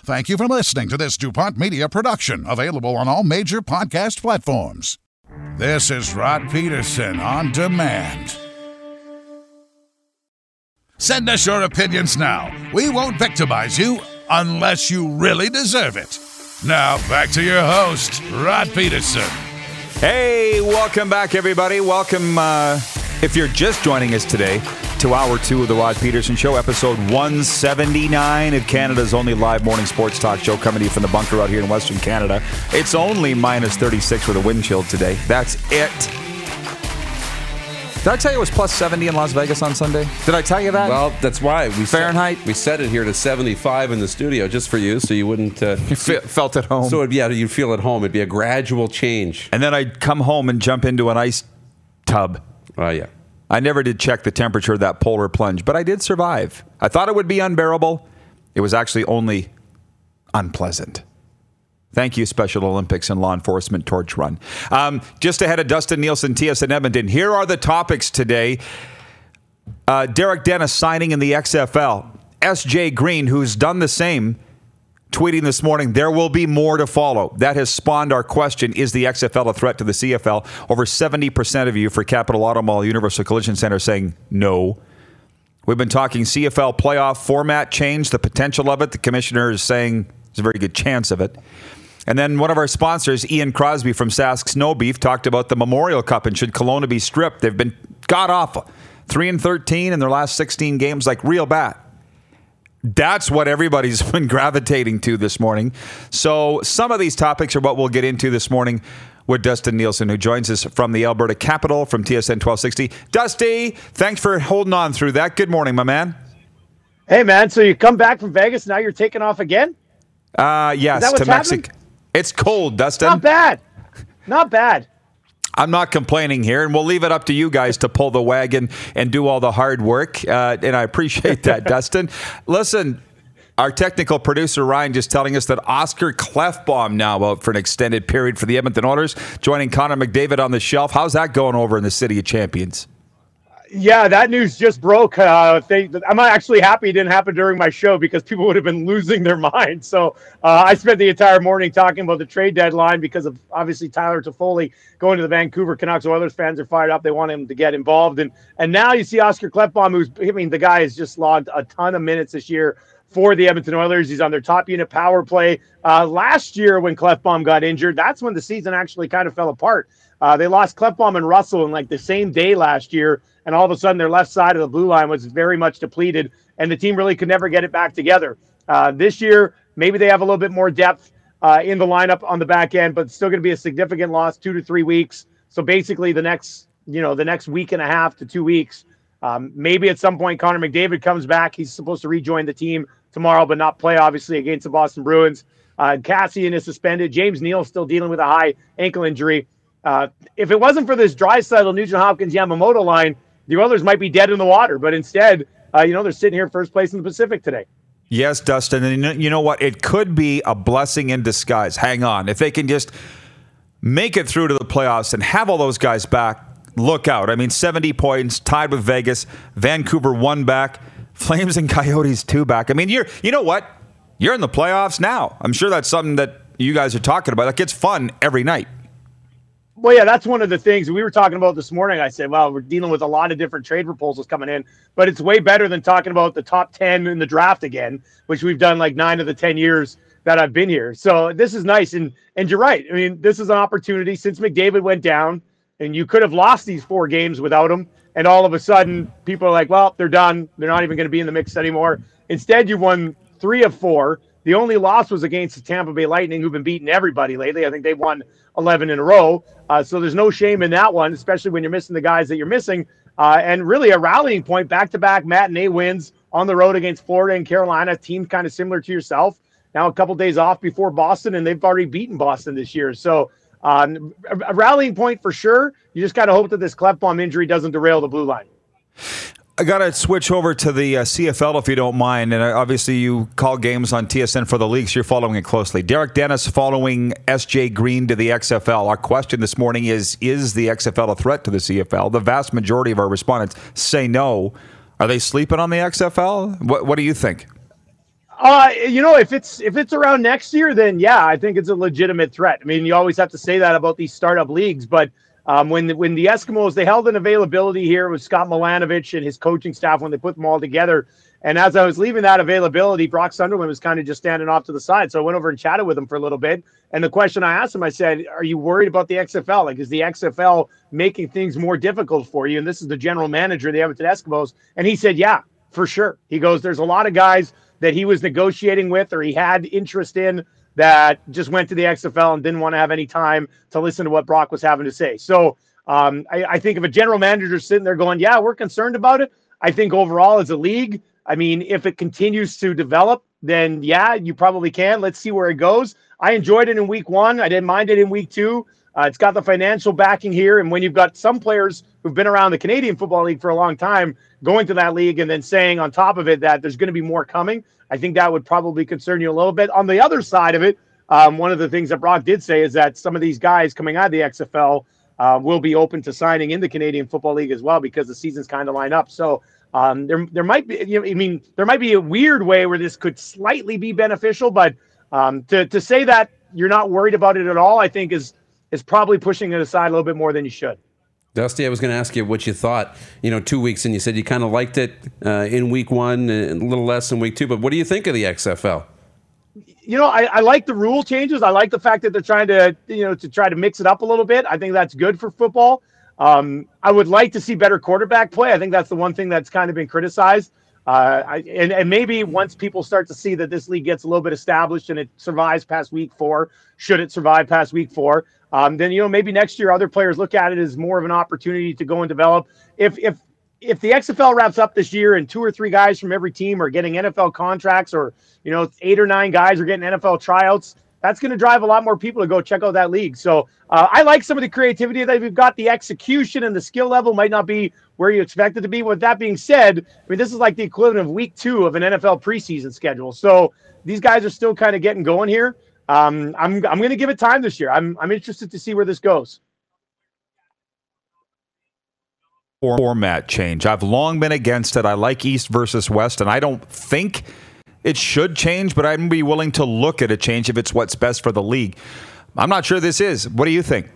Thank you for listening to this DuPont Media production, available on all major podcast platforms. This is Rod Peterson on demand. Send us your opinions now. We won't victimize you unless you really deserve it. Now, back to your host, Rod Peterson. Hey, welcome back, everybody. Welcome, if you're just joining us today, to Hour 2 of the Rod Peterson Show, episode 179 of Canada's only live morning sports talk show, coming to you from the bunker out here in Western Canada. It's only minus 36 with a wind chill today. That's it. Did I tell you it was plus 70 in Las Vegas on Sunday? Did I tell you that? Well, that's why. Fahrenheit? We set it here to 75 in the studio just for you, so you wouldn't... You felt at home. So, you'd feel at home. It'd be a gradual change. And then I'd come home and jump into an ice tub. Oh, yeah. I never did check the temperature of that polar plunge, but I did survive. I thought it would be unbearable. It was actually only unpleasant. Thank you, Special Olympics and Law Enforcement Torch Run. Just ahead of Dustin Nielsen, TSN Edmonton, here are the topics today. Derek Dennis signing in the XFL. S.J. Green, who's done the same, tweeting this morning, there will be more to follow. That has spawned our question, is the XFL a threat to the CFL? Over 70% of you for Capital Auto Mall Universal Collision Center saying no. We've been talking CFL playoff format change, the potential of it. The commissioner is saying there's a very good chance of it. And then one of our sponsors, Ian Crosby from Sask Snow Beef, talked about the Memorial Cup and should Kelowna be stripped. They've been god-awful. 3-13 in their last 16 games, like real bad. That's what everybody's been gravitating to this morning. So some of these topics are what we'll get into this morning with Dustin Nielsen, who joins us from the Alberta Capital from TSN 1260. Dusty, thanks for holding on through that. Good morning, my man. Hey, man. So you come back from Vegas, now you're taking off again? Yes, to Mexico. It's cold, Dustin. Not bad. Not bad. I'm not complaining here, and we'll leave it up to you guys to pull the wagon and do all the hard work, and I appreciate that, Dustin. Listen, our technical producer, Ryan, just telling us that Oscar Klefbom now out for an extended period for the Edmonton Oilers, joining Connor McDavid on the shelf. How's that going over in the City of Champions? Yeah, that news just broke. I'm actually happy it didn't happen during my show because people would have been losing their minds. So I spent the entire morning talking about the trade deadline because of obviously Tyler Toffoli going to the Vancouver Canucks. Oilers fans are fired up. They want him to get involved. And now you see Oscar Klefbom, the guy has just logged a ton of minutes this year for the Edmonton Oilers. He's on their top unit power play. Last year when Klefbom got injured, that's when the season actually kind of fell apart. They lost Klefbom and Russell in like the same day last year. And all of a sudden, their left side of the blue line was very much depleted, and the team really could never get it back together. This year, maybe they have a little bit more depth in the lineup on the back end, but it's still going to be a significant loss, 2 to 3 weeks. So basically, the next week and a half to 2 weeks, maybe at some point Connor McDavid comes back. He's supposed to rejoin the team tomorrow, but not play obviously against the Boston Bruins. Cassian is suspended. James Neal still dealing with a high ankle injury. If it wasn't for this Draisaitl, Nugent Hopkins, Yamamoto line, the Oilers might be dead in the water, but instead, they're sitting here first place in the Pacific today. Yes, Dustin, and you know what? It could be a blessing in disguise. Hang on. If they can just make it through to the playoffs and have all those guys back, look out. 70 points, tied with Vegas, Vancouver 1 back, Flames and Coyotes 2 back. You know what? You're in the playoffs now. I'm sure that's something that you guys are talking about. That gets fun every night. Well, yeah, that's one of the things we were talking about this morning. I said, well, we're dealing with a lot of different trade proposals coming in, but it's way better than talking about the top 10 in the draft again, which we've done like 9 of the 10 years that I've been here. So this is nice. And you're right. This is an opportunity since McDavid went down, and you could have lost these 4 games without him. And all of a sudden, people are like, well, they're done. They're not even going to be in the mix anymore. Instead, you won 3 of 4. The only loss was against the Tampa Bay Lightning, who've been beating everybody lately. I think they've won 11 in a row. So there's no shame in that one, especially when you're missing the guys that you're missing. And really a rallying point, back-to-back matinee wins on the road against Florida and Carolina, team kind of similar to yourself. Now a couple days off before Boston, and they've already beaten Boston this year. So a rallying point for sure. You just got to hope that this Klefbom injury doesn't derail the blue line. I got to switch over to the CFL if you don't mind. And obviously you call games on TSN for the leagues. You're following it closely. Derek Dennis following S.J. Green to the XFL. Our question this morning is the XFL a threat to the CFL? The vast majority of our respondents say no. Are they sleeping on the XFL? What do you think? If it's around next year, then yeah, I think it's a legitimate threat. I mean, you always have to say that about these startup leagues, but when the Eskimos, they held an availability here with Scott Milanovich and his coaching staff when they put them all together. And as I was leaving that availability, Brock Sunderland was kind of just standing off to the side. So I went over and chatted with him for a little bit. And the question I asked him, I said, are you worried about the XFL? Like, is the XFL making things more difficult for you? And this is the general manager of the Edmonton Eskimos. And he said, yeah, for sure. He goes, there's a lot of guys that he was negotiating with or he had interest in that just went to the XFL and didn't want to have any time to listen to what Brock was having to say. So I think if a general manager is sitting there going, yeah, we're concerned about it, I think overall as a league, I mean, if it continues to develop, then yeah, you probably can. Let's see where it goes. I enjoyed it in week 1. I didn't mind it in week 2. It's got the financial backing here. And when you've got some players who've been around the Canadian Football League for a long time going to that league and then saying on top of it that there's going to be more coming, I think that would probably concern you a little bit. On the other side of it, one of the things that Brock did say is that some of these guys coming out of the XFL will be open to signing in the Canadian Football League as well because the seasons kind of line up. So there might be, there might be a weird way where this could slightly be beneficial, but to say that you're not worried about it at all, I think is probably pushing it aside a little bit more than you should. Dusty, I was going to ask you what you thought, 2 weeks, and you said you kind of liked it in week 1 and a little less in week 2, but what do you think of the XFL? I like the rule changes. I like the fact that they're trying to try to mix it up a little bit. I think that's good for football. I would like to see better quarterback play. I think that's the one thing that's kind of been criticized. And maybe once people start to see that this league gets a little bit established and it survives past week 4, should it survive past week 4, then, maybe next year other players look at it as more of an opportunity to go and develop. If the XFL wraps up this year and 2 or 3 guys from every team are getting NFL contracts or, 8 or 9 guys are getting NFL tryouts, that's going to drive a lot more people to go check out that league. So I like some of the creativity that we've got. The execution and the skill level might not be where you expect it to be. With that being said, I mean, this is like the equivalent of week 2 of an NFL preseason schedule. So these guys are still kind of getting going here. I'm going to give it time this year. I'm interested to see where this goes. Format change. I've long been against it. I like East versus West, and I don't think it should change, but I'd be willing to look at a change if it's what's best for the league. I'm not sure this is. What do you think?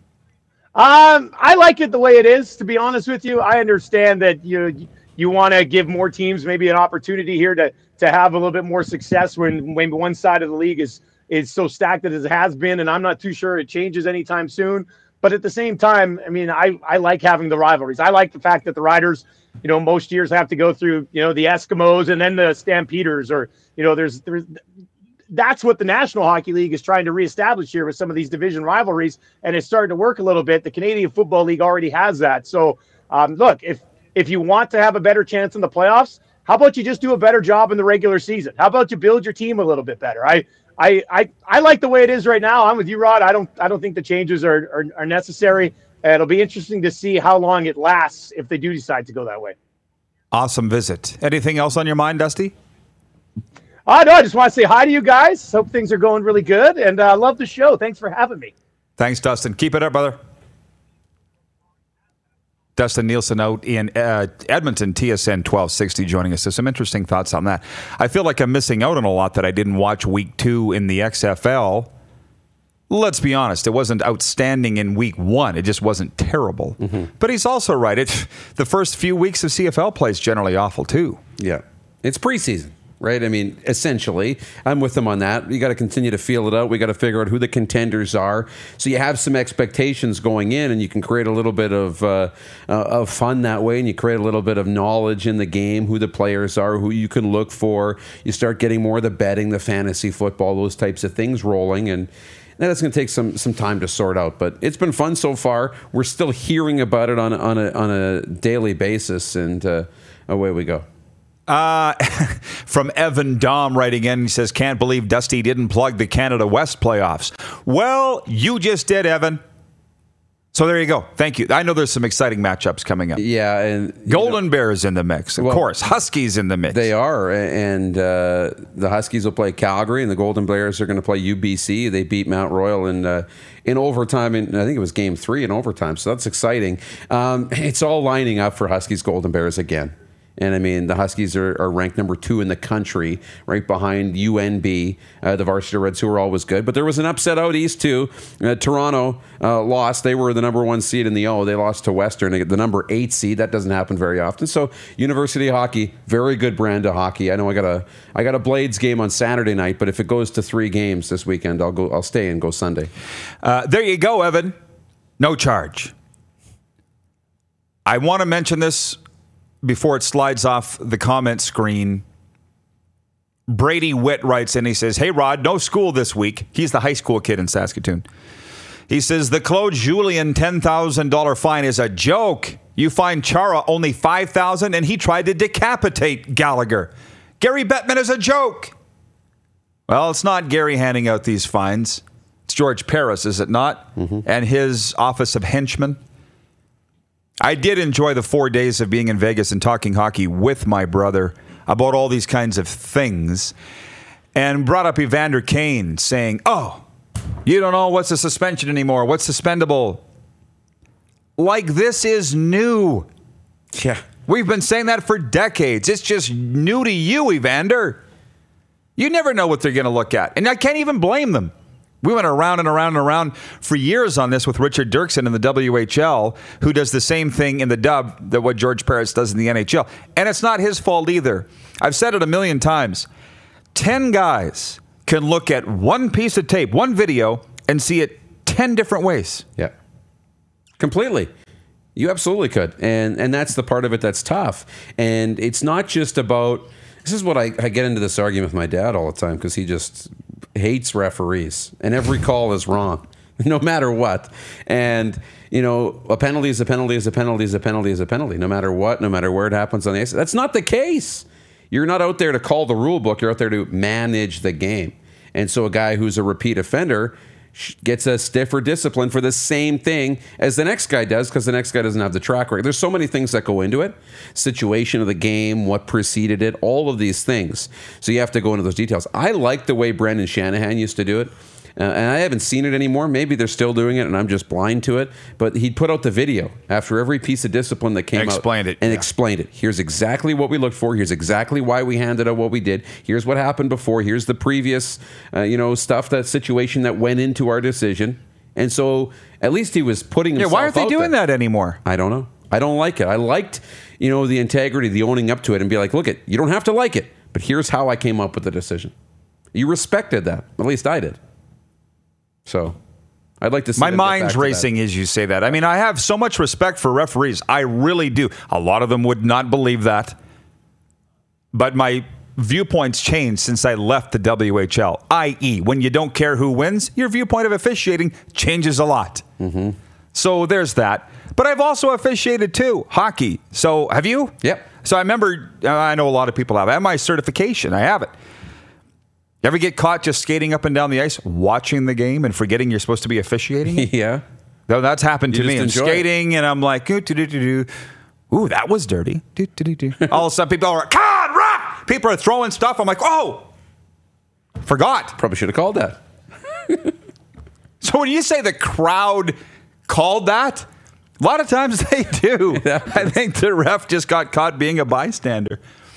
I like it the way it is, to be honest with you. I understand that you want to give more teams maybe an opportunity here to have a little bit more success when one side of the league is so stacked as it has been, and I'm not too sure it changes anytime soon. But at the same time, I mean, I like having the rivalries. I like the fact that the Riders, most years have to go through, the Eskimos and then the Stampeders, or, there's that's what the National Hockey League is trying to reestablish here with some of these division rivalries, and it's starting to work a little bit. The Canadian Football League already has that. So, look, if you want to have a better chance in the playoffs, how about you just do a better job in the regular season? How about you build your team a little bit better? I like the way it is right now. I'm with you, Rod. I don't think the changes are necessary. It'll be interesting to see how long it lasts if they do decide to go that way. Awesome visit. Anything else on your mind, Dusty? No, I just want to say hi to you guys. Hope things are going really good, and I love the show. Thanks for having me. Thanks, Dustin. Keep it up, brother. Dustin Nielsen out in Edmonton, TSN 1260, joining us. So some interesting thoughts on that. I feel like I'm missing out on a lot that I didn't watch week 2 in the XFL. Let's be honest, it wasn't outstanding in week 1. It just wasn't terrible. Mm-hmm. But he's also right. The first few weeks of CFL play is generally awful, too. Yeah. It's preseason. Right? I mean, essentially, I'm with them on that. You got to continue to feel it out. We got to figure out who the contenders are. So you have some expectations going in, and you can create a little bit of fun that way, and you create a little bit of knowledge in the game, who the players are, who you can look for. You start getting more of the betting, the fantasy football, those types of things rolling, and that's going to take some time to sort out. But it's been fun so far. We're still hearing about it on a daily basis, and away we go. From Evan Dom writing in, he says, can't believe Dusty didn't plug the Canada West playoffs. Well, you just did, Evan. So there you go. Thank you. I know there's some exciting matchups coming up. Yeah. And Golden Bears in the mix. Of course. Huskies in the mix. They are. And the Huskies will play Calgary, and the Golden Bears are going to play UBC. They beat Mount Royal in overtime. I think it was game 3 in overtime. So that's exciting. It's all lining up for Huskies Golden Bears again. And I mean, the Huskies are ranked number 2 in the country, right behind UNB, the Varsity Reds, who are always good. But there was an upset out east, too. Toronto lost. They were the number 1 seed in the O. They lost to Western, the number 8 seed. That doesn't happen very often. So, University Hockey, very good brand of hockey. I know I got a Blades game on Saturday night, but if it goes to 3 games this weekend, I'll stay and go Sunday. There you go, Evan. No charge. I want to mention this before it slides off the comment screen. Brady Witt writes in, he says, "Hey, Rod, no school this week." He's the high school kid in Saskatoon. He says, "The Claude Julien $10,000 fine is a joke. You fined Chara only $5,000 and he tried to decapitate Gallagher. Gary Bettman is a joke." Well, it's not Gary handing out these fines. It's George Paris, is it not? Mm-hmm. And his office of henchmen. I did enjoy the 4 days of being in Vegas and talking hockey with my brother about all these kinds of things, and brought up Evander Kane saying, "Oh, you don't know what's a suspension anymore. What's suspendable?" Like this is new. Yeah. We've been saying that for decades. It's just new to you, Evander. You never know what they're going to look at. And I can't even blame them. We went around and around and around for years on this with Richard Dirksen in the WHL, who does the same thing in the dub that what George Paris does in the NHL. And it's not his fault either. I've said it a million times. 10 guys can look at one piece of tape, one video, and see it 10 different ways. Yeah. Completely. You absolutely could. And that's the part of it that's tough. And it's not just about... This is what I get into this argument with my dad all the time, because he just hates referees. And every call is wrong, no matter what. And, you know, a penalty is a penalty is a penalty is a penalty is a penalty, no matter what, no matter where it happens on the ice. That's not the case. You're not out there to call the rule book. You're out there to manage the game. And so a guy who's a repeat offender gets a stiffer discipline for the same thing as the next guy does, because the next guy doesn't have the track record. There's so many things that go into it. Situation of the game, what preceded it, all of these things. So you have to go into those details. I like the way Brendan Shanahan used to do it. And I haven't seen it anymore. Maybe they're still doing it and I'm just blind to it. But he'd put out the video after every piece of discipline that came out. Explained it. Here's exactly what we looked for. Here's exactly why we handed out what we did. Here's what happened before. Here's the previous, stuff, that situation that went into our decision. And so at least he was putting himself out there. Why aren't they doing that anymore? I don't know. I don't like it. I liked, the integrity, the owning up to it and be like, look, you don't have to like it, but here's how I came up with the decision. You respected that. At least I did. So I'd like to see my mind's racing as you say that. I mean, I have so much respect for referees. I really do. A lot of them would not believe that. But my viewpoints changed since I left the WHL, i.e., when you don't care who wins, your viewpoint of officiating changes a lot. Mm-hmm. So there's that. But I've also officiated too, hockey. So have you? Yep. So I remember, I know a lot of people have. I have my certification. I have it. You ever get caught just skating up and down the ice, watching the game and forgetting you're supposed to be officiating it? Yeah. Though that's happened to me. I'm skating and I'm like, ooh, that was dirty. All of a sudden people are like, God, ref! People are throwing stuff. I'm like, oh, forgot. Probably should have called that. So when you say the crowd called that, a lot of times they do. I think the ref just got caught being a bystander.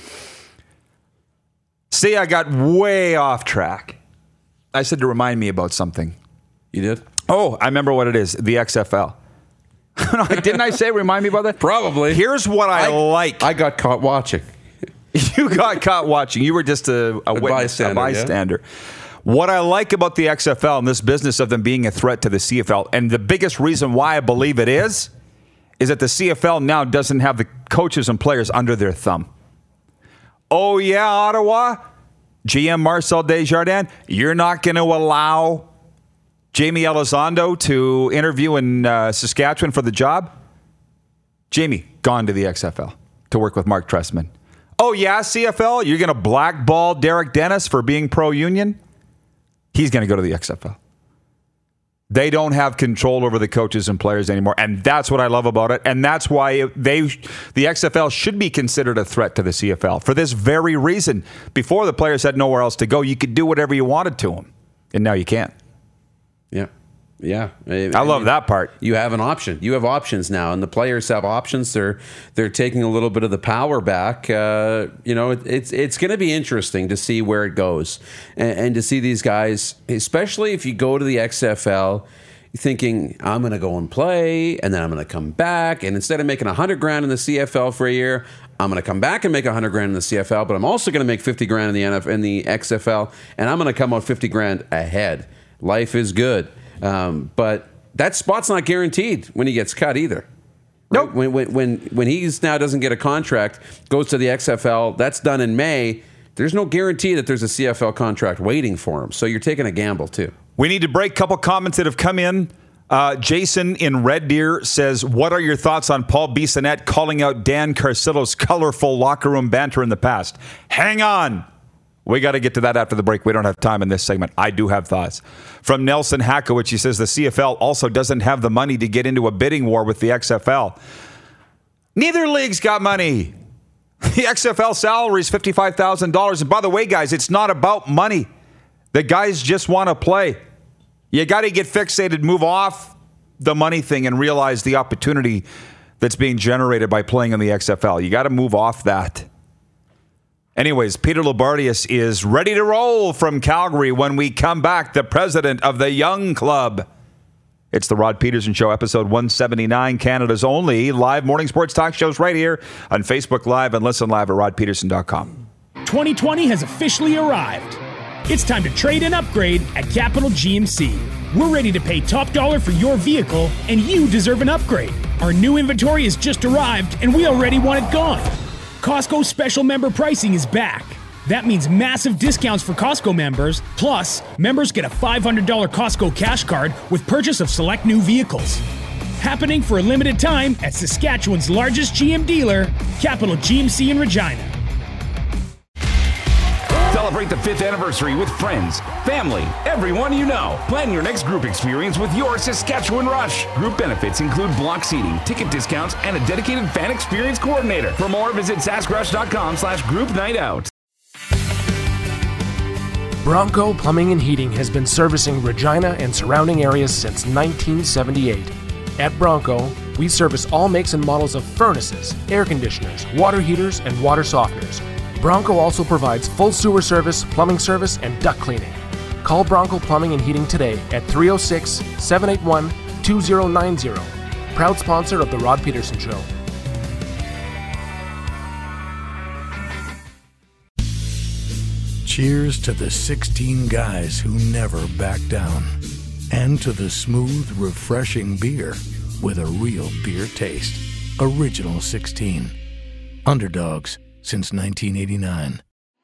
See, I got way off track. I said to remind me about something. You did? Oh, I remember what it is. The XFL. Didn't I say remind me about that? Probably. Here's what I like. I got caught watching. You got caught watching. You were just a witness, a bystander. Yeah. What I like about the XFL and this business of them being a threat to the CFL, and the biggest reason why I believe it is that the CFL now doesn't have the coaches and players under their thumb. Oh, yeah, Ottawa, GM Marcel Desjardins, you're not going to allow Jamie Elizondo to interview in Saskatchewan for the job? Jamie, gone to the XFL to work with Mark Trestman. Oh, yeah, CFL, you're going to blackball Derek Dennis for being pro-union? He's going to go to the XFL. They don't have control over the coaches and players anymore, and that's what I love about it, and that's why the XFL should be considered a threat to the CFL for this very reason. Before, the players had nowhere else to go. You could do whatever you wanted to them, and now you can't. Yeah. Yeah, I love that part. You have an option. You have options now, and the players have options. They're taking a little bit of the power back. It's going to be interesting to see where it goes, and to see these guys, especially if you go to the XFL, thinking I'm going to go and play, and then I'm going to come back, and instead of making $100,000 in the CFL for a year, I'm going to come back and make $100,000 in the CFL, but I'm also going to make $50,000 in the XFL, and I'm going to come out $50,000 ahead. Life is good. But that spot's not guaranteed when he gets cut either. Right? Nope. When he now doesn't get a contract, goes to the XFL, that's done in May. There's no guarantee that there's a CFL contract waiting for him. So you're taking a gamble too. We need to break. Couple comments that have come in. Jason in Red Deer says, what are your thoughts on Paul Bissonnette calling out Dan Carcillo's colorful locker room banter in the past? Hang on. We got to get to that after the break. We don't have time in this segment. I do have thoughts. From Nelson Hackowicz, he says the CFL also doesn't have the money to get into a bidding war with the XFL. Neither league's got money. The XFL salary is $55,000. And by the way, guys, it's not about money. The guys just want to play. You got to get fixated, move off the money thing, and realize the opportunity that's being generated by playing in the XFL. You got to move off that. Anyways, Peter Loubardias is ready to roll from Calgary when we come back, the president of the Young Club. It's the Rod Peterson Show, episode 179, Canada's only live morning sports talk shows right here on Facebook Live and listen live at rodpeterson.com. 2020 has officially arrived. It's time to trade and upgrade at Capital GMC. We're ready to pay top dollar for your vehicle, and you deserve an upgrade. Our new inventory has just arrived, and we already want it gone. Costco special member pricing is back. That means massive discounts for Costco members, plus members get a $500 Costco cash card with purchase of select new vehicles. Happening for a limited time at Saskatchewan's largest GM dealer, Capital GMC in Regina. Celebrate the 5th anniversary with friends, family, everyone you know. Plan your next group experience with your Saskatchewan Rush. Group benefits include block seating, ticket discounts, and a dedicated fan experience coordinator. For more, visit saskrush.com/group night out. Bronco Plumbing and Heating has been servicing Regina and surrounding areas since 1978. At Bronco, we service all makes and models of furnaces, air conditioners, water heaters, and water softeners. Bronco also provides full sewer service, plumbing service, and duct cleaning. Call Bronco Plumbing and Heating today at 306-781-2090. Proud sponsor of The Rod Peterson Show. Cheers to the 16 guys who never back down. And to the smooth, refreshing beer with a real beer taste. Original 16. Underdogs since 1989.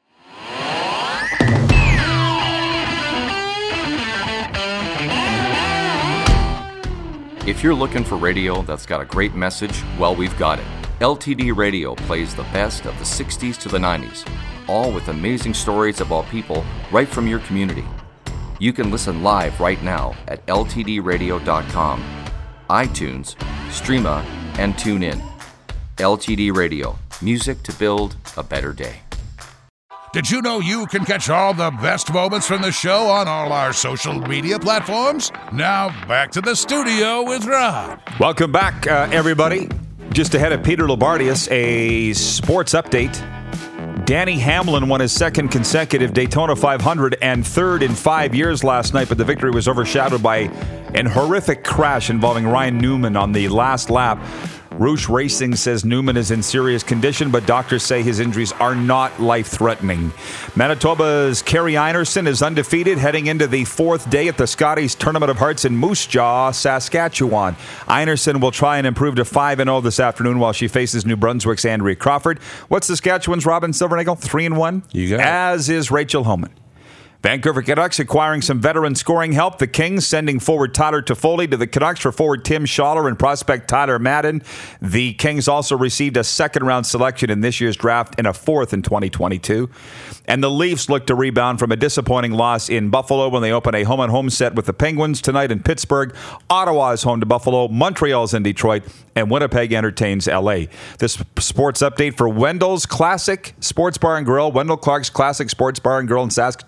If you're looking for radio that's got a great message, well, we've got it. LTD Radio plays the best of the 60s to the 90s, all with amazing stories about people right from your community. You can listen live right now at ltdradio.com, iTunes, Streama, and tune in. LTD Radio, music to build a better day. Did you know you can catch all the best moments from the show on all our social media platforms? Now, back to the studio with Rod. Welcome back, everybody. Just ahead of Peter Loubardias, a sports update. Danny Hamlin won his second consecutive Daytona 500 and third in 5 years last night, but the victory was overshadowed by an horrific crash involving Ryan Newman on the last lap. Roush Racing says Newman is in serious condition, but doctors say his injuries are not life-threatening. Manitoba's Kerry Einarson is undefeated heading into the fourth day at the Scotties Tournament of Hearts in Moose Jaw, Saskatchewan. Einarson will try and improve to 5-0 this afternoon while she faces New Brunswick's Andrea Crawford. What's Saskatchewan's Robin Silvernagle? 3-1? You got it. As is Rachel Homan. Vancouver Canucks acquiring some veteran scoring help. The Kings sending forward Tyler Toffoli to the Canucks for forward Tim Schaller and prospect Tyler Madden. The Kings also received a second-round selection in this year's draft and a fourth in 2022. And the Leafs look to rebound from a disappointing loss in Buffalo when they open a home-and-home set with the Penguins tonight in Pittsburgh. Ottawa is home to Buffalo. Montreal's in Detroit. And Winnipeg entertains L.A. This sports update for Wendell's Classic Sports Bar and Grill. Wendell Clark's Classic Sports Bar and Grill in Saskatoon, corner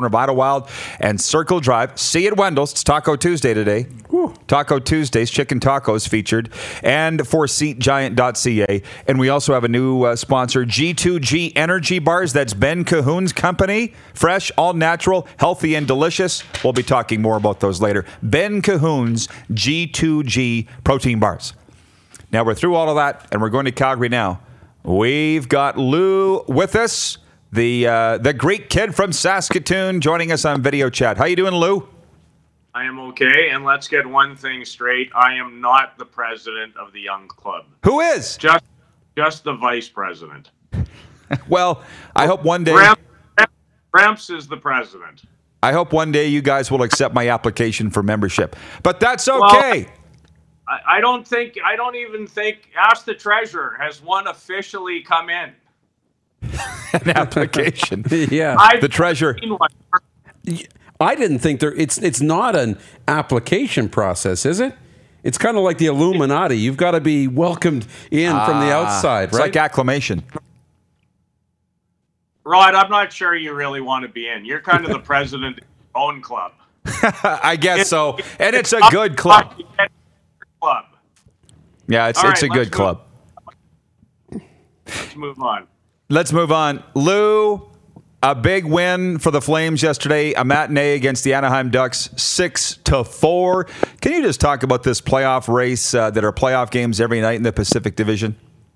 of Idlewild and Circle Drive. See you at Wendell's. It's Taco Tuesday today. Woo. Taco Tuesdays, chicken tacos featured, and for SeatGiant.ca. And we also have a new sponsor, G2G Energy Bars. That's Ben Cahoon's company. Fresh, all natural, healthy, and delicious. We'll be talking more about those later. Ben Cahoon's G2G protein bars. Now we're through all of that, and we're going to Calgary now. We've got Lou with us, the Greek kid from Saskatoon, joining us on video chat. How you doing, Lou? I am okay, and let's get one thing straight. I am not the president of the Young Club. Who is? Just the vice president. Well, I hope one day... Ramps is the president. I hope one day you guys will accept my application for membership. But that's okay. Well, I don't even think Ask the Treasurer has one officially come in. An application. Yeah. The Treasurer. I didn't think it's not an application process, is it? It's kind of like the Illuminati. You've got to be welcomed in from the outside, it's right? like acclamation. Rod, I'm not sure you really want to be in. You're kind of the president of your own club. I guess so. And it's a good club. Yeah, it's a good club. Let's move on. Let's move on. Lou, a big win for the Flames yesterday, a matinee against the Anaheim Ducks, 6-4. Can you just talk about this playoff race that are playoff games every night in the Pacific Division?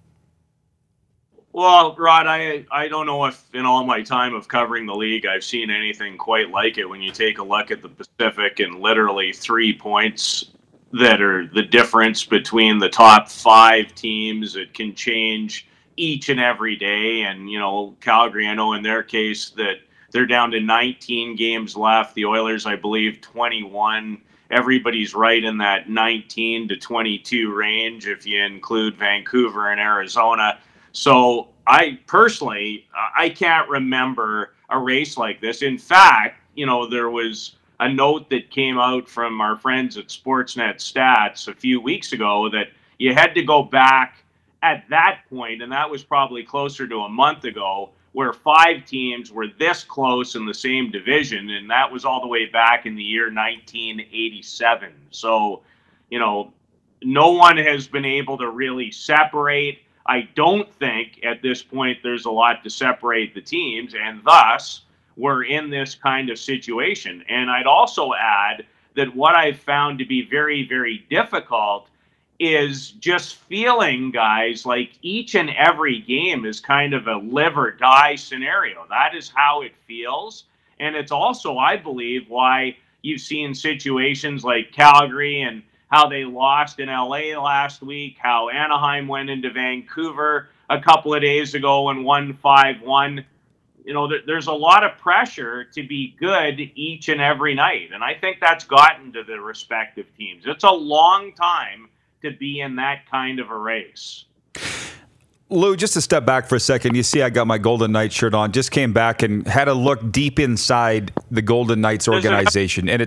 Well, Rod, I don't know if in all my time of covering the league I've seen anything quite like it when you take a look at the Pacific and literally 3 points that are the difference between the top 5 teams. It can change each and every day. And, you know, Calgary, I know in their case that they're down to 19 games left. The Oilers, I believe, 21. Everybody's right in that 19 to 22 range if you include Vancouver and Arizona. So I personally, I can't remember a race like this. In fact, you know, there was a note that came out from our friends at Sportsnet Stats a few weeks ago that you had to go back at that point, and that was probably closer to a month ago, where 5 teams were this close in the same division, and that was all the way back in the year 1987. So, you know, no one has been able to really separate. I don't think at this point there's a lot to separate the teams, and thus we're in this kind of situation. And I'd also add that what I've found to be very, very difficult is just feeling, guys, like each and every game is kind of a live or die scenario. That is how it feels. And it's also, I believe, why you've seen situations like Calgary and how they lost in LA last week, how Anaheim went into Vancouver a couple of days ago and won 5-1. You know, there's a lot of pressure to be good each and every night. And I think that's gotten to the respective teams. It's a long time to be in that kind of a race. Lou, just to step back for a second, you see I got my Golden Knights shirt on, just came back and had a look deep inside the Golden Knights organization. And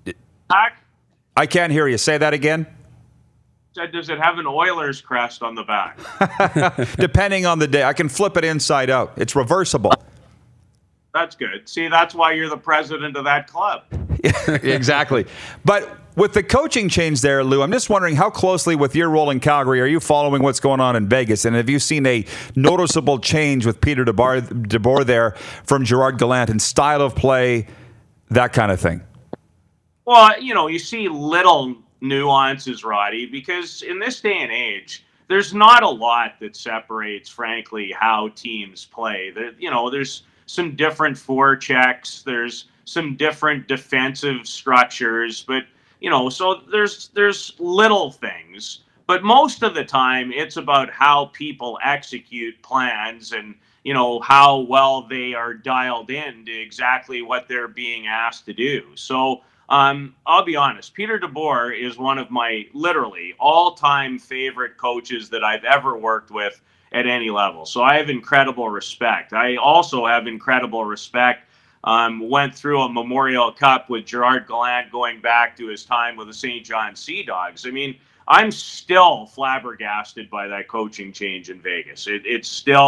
I can't hear you. Say that again. Does it have an Oilers crest on the back? Depending on the day. I can flip it inside out. It's reversible. That's good. See, that's why you're the president of that club. Exactly. But with the coaching change there, Lou, I'm just wondering how closely with your role in Calgary are you following what's going on in Vegas? And have you seen a noticeable change with Peter DeBoer there from Gerard Gallant in style of play, that kind of thing? Well, you know, you see little nuances, Roddy, because in this day and age, there's not a lot that separates, frankly, how teams play. There's some different forechecks, there's some different defensive structures, but so there's little things. But most of the time, it's about how people execute plans and how well they are dialed in to exactly what they're being asked to do. So I'll be honest, Peter DeBoer is one of my literally all-time favorite coaches that I've ever worked with at any level. So I have incredible respect. I also have incredible respect. Went through a Memorial Cup with Gerard Gallant going back to his time with the St. John Sea Dogs. I mean, I'm still flabbergasted by that coaching change in Vegas. It's still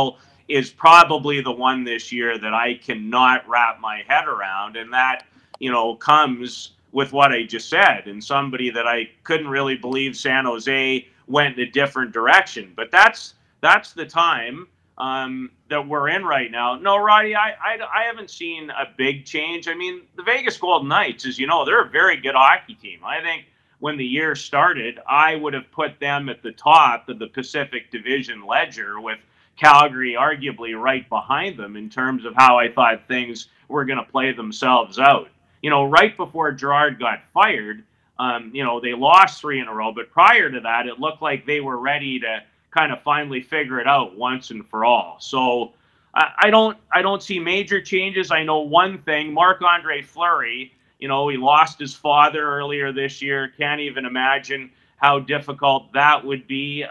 is probably the one this year that I cannot wrap my head around. And that, comes with what I just said, and somebody that I couldn't really believe San Jose went in a different direction. But that's the time that we're in right now. No, Roddy, I haven't seen a big change. I mean, the Vegas Golden Knights, as you know, they're a very good hockey team. I think when the year started, I would have put them at the top of the Pacific Division ledger, with Calgary arguably right behind them in terms of how I thought things were going to play themselves out. Right before Gerard got fired, they lost 3 in a row, but prior to that, it looked like they were ready to kind of finally figure it out once and for all. So I don't see major changes. I know one thing: Marc-Andre Fleury, he lost his father earlier this year. Can't even imagine how difficult that would be.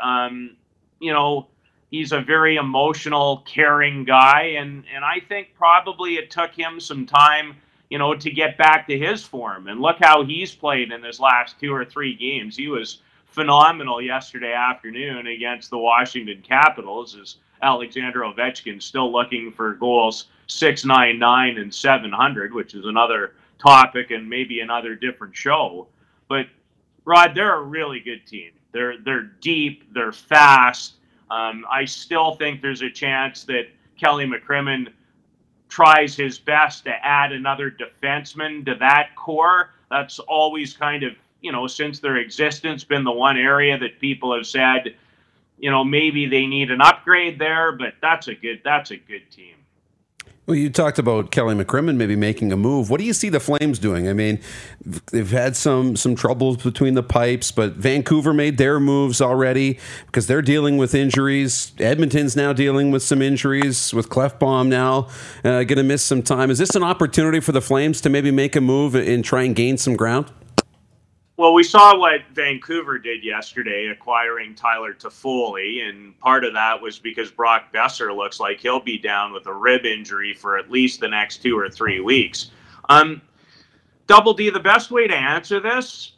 He's a very emotional, caring guy, and I think probably it took him some time, to get back to his form. And look how he's played in his last 2 or 3 games. He was phenomenal yesterday afternoon against the Washington Capitals, as Alexander Ovechkin still looking for goals 699 and 700, which is another topic and maybe another different show. But Rod, they're a really good team. They're deep, they're fast. I still think there's a chance that Kelly McCrimmon tries his best to add another defenseman to that core. That's always kind of, since their existence, been the one area that people have said, maybe they need an upgrade there, but that's a good team. Well, you talked about Kelly McCrimmon maybe making a move. What do you see the Flames doing? I mean, they've had some troubles between the pipes, but Vancouver made their moves already because they're dealing with injuries. Edmonton's now dealing with some injuries, with Klefbom now going to miss some time. Is this an opportunity for the Flames to maybe make a move and try and gain some ground? Well, we saw what Vancouver did yesterday, acquiring Tyler Toffoli, and part of that was because Brock Besser looks like he'll be down with a rib injury for at least the next 2 or 3 weeks. Double D, the best way to answer this,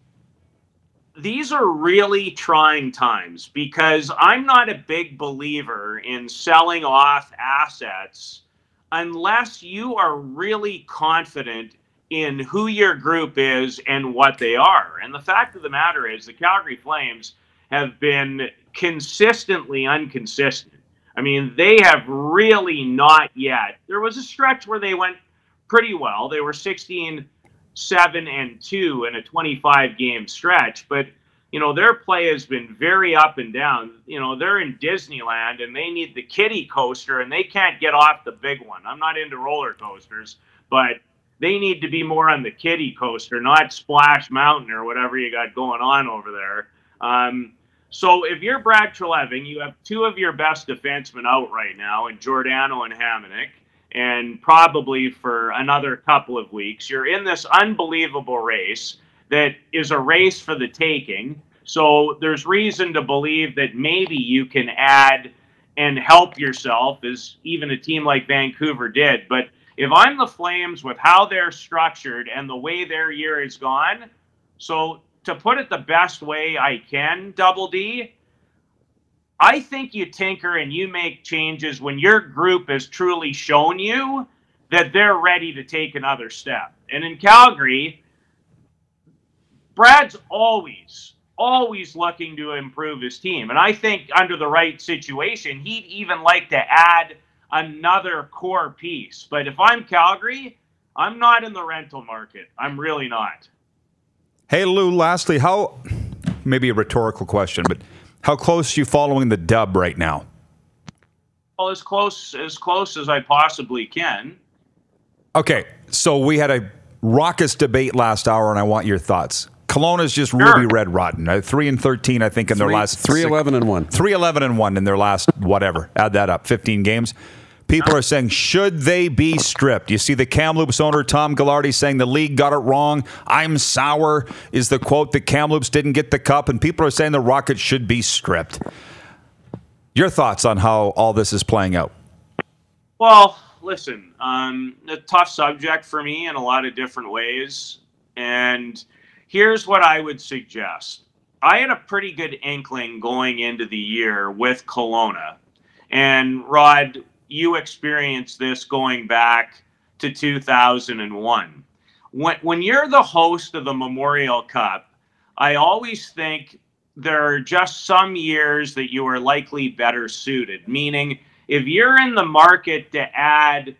these are really trying times, because I'm not a big believer in selling off assets unless you are really confident in who your group is and what they are. And the fact of the matter is the Calgary Flames have been consistently inconsistent. I mean, they have really not yet. There was a stretch where they went pretty well. They were 16-7-2 in a 25-game stretch, but their play has been very up and down. They're in Disneyland and they need the kiddie coaster and they can't get off the big one. I'm not into roller coasters, but they need to be more on the kiddie coaster, not Splash Mountain or whatever you got going on over there. So if you're Brad Treliving, you have 2 of your best defensemen out right now, in Giordano and Hamonic, and probably for another couple of weeks. You're in this unbelievable race that is a race for the taking. So there's reason to believe that maybe you can add and help yourself, as even a team like Vancouver did. But if I'm the Flames, with how they're structured and the way their year is gone, so to put it the best way I can, Double D, I think you tinker and you make changes when your group has truly shown you that they're ready to take another step. And in Calgary, Brad's always looking to improve his team. And I think under the right situation, he'd even like to add another core piece. But if I'm Calgary, I'm not in the rental market. I'm really not. Hey, Lou, lastly, maybe a rhetorical question, but how close are you following the Dub right now? Well, as close as I possibly can. Okay, so we had a raucous debate last hour, and I want your thoughts. Kelowna's just ruby red rotten. 3-13, I think, in their last 3-11-1. 3-11-1 in their last whatever. Add that up, 15 games. People are saying, should they be stripped? You see the Kamloops owner, Tom Ghilardi, saying the league got it wrong. I'm sour is the quote that Kamloops didn't get the cup, and people are saying the Rockets should be stripped. Your thoughts on how all this is playing out? Well, listen, a tough subject for me in a lot of different ways. And here's what I would suggest. I had a pretty good inkling going into the year with Kelowna. And Rod, you experienced this going back to 2001. When you're the host of the Memorial Cup, I always think there are just some years that you are likely better suited, meaning if you're in the market to add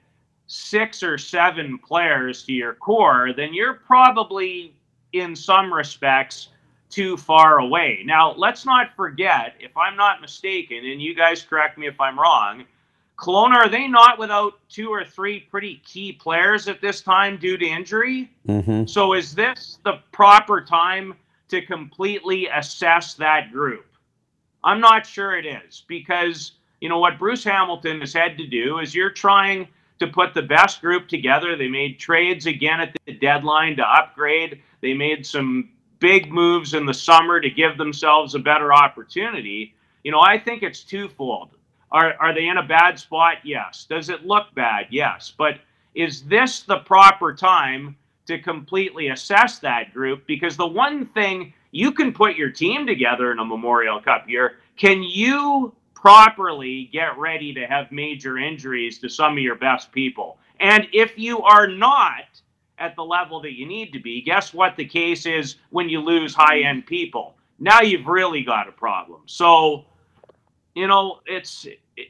6 or 7 players to your core, then you're probably, in some respects, too far away. Now, let's not forget, if I'm not mistaken, and you guys correct me if I'm wrong, Kelowna, are they not without 2 or 3 pretty key players at this time due to injury? Mm-hmm. So is this the proper time to completely assess that group? I'm not sure it is, because, you know, what Bruce Hamilton has had to do is you're trying to put the best group together. They made trades again at the deadline to upgrade. They made some big moves in the summer to give themselves a better opportunity. You know, I think it's twofold. Are they in a bad spot? Yes. Does it look bad? Yes. But is this the proper time to completely assess that group? Because the one thing, you can put your team together in a Memorial Cup year. Can you properly get ready to have major injuries to some of your best people? And if you are not at the level that you need to be, guess what the case is when you lose high-end people? Now you've really got a problem. So, you know, it's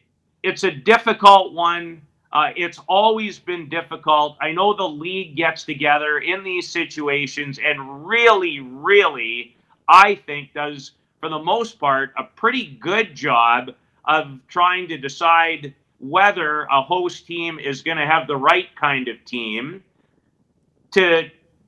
a difficult one. It's always been difficult. I know the league gets together in these situations and really, I think, does, for the most part, a pretty good job of trying to decide whether a host team is going to have the right kind of team to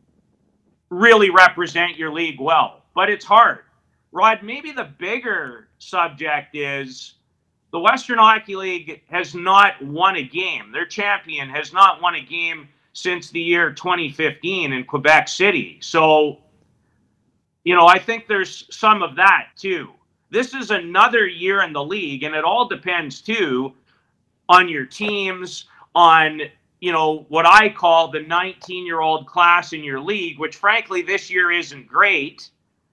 really represent your league well. But it's hard. Rod, maybe the bigger subject is the Western Hockey League has not won a game. Their champion has not won a game since the year 2015 in Quebec City. So, you know, I think there's some of that too. This is another year in the league, and it all depends too on your teams, on, you know, what I call the 19-year-old class in your league, which frankly this year isn't great.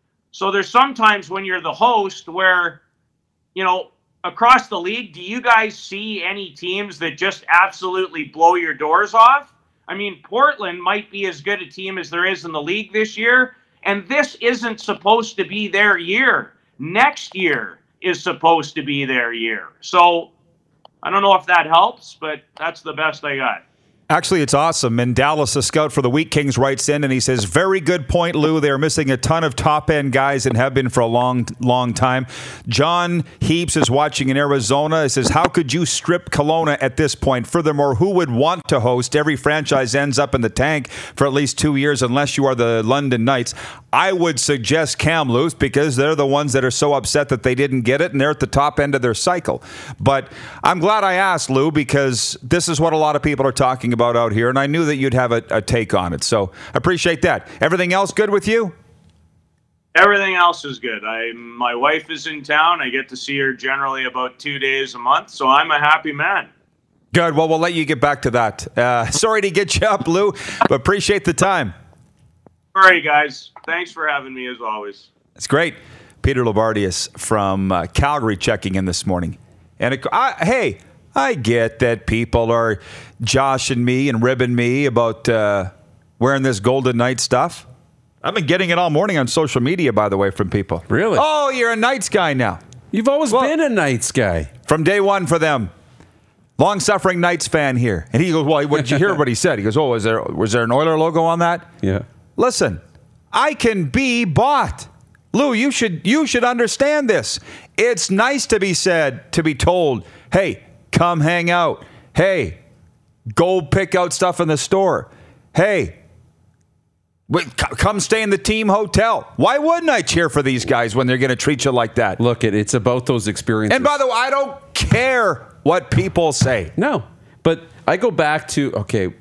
So there's sometimes when you're the host where, you know, across the league, do you guys see any teams that just absolutely blow your doors off? I mean, Portland might be as good a team as there is in the league this year, and this isn't supposed to be their year. Next year is supposed to be their year. So I don't know if that helps, but that's the best I got. Actually, it's awesome. And Dallas, a scout for the Wheat Kings, writes in and he says, very good point, Lou. They're missing a ton of top-end guys and have been for a long time. John Heaps is watching in Arizona. He says, how could you strip Kelowna at this point? Furthermore, who would want to host? Every franchise ends up in the tank for at least 2 years unless you are the London Knights. I would suggest Kamloops because they're the ones that are so upset that they didn't get it and they're at the top end of their cycle. But I'm glad I asked, Lou, because this is what a lot of people are talking about out here, and I knew that you'd have a take on it. So I appreciate that. Everything else good with you? Everything else is good. My wife is in town. I get to see her generally about 2 days a month, so I'm a happy man. Good. Well, we'll let you get back to that. Sorry to get you up, Lou, but appreciate the time. All right, guys. Thanks for having me, as always. It's great. Peter Labardius from Calgary checking in this morning. And hey, I get that people are joshing me and ribbing me about wearing this Golden Knight stuff. I've been getting it all morning on social media, by the way, from people. Really? Oh, you're a Knights guy now. You've always been a Knights guy. From day one for them. Long-suffering Knights fan here. And he goes, well, what did you hear what he said? He goes, oh, was there an Oiler logo on that? Yeah. Listen, I can be bought. Lou, you should understand this. It's nice to be told, hey, come hang out. Hey, go pick out stuff in the store. Hey, come stay in the team hotel. Why wouldn't I cheer for these guys when they're going to treat you like that? Look, it's about those experiences. And by the way, I don't care what people say. No, but I go back to,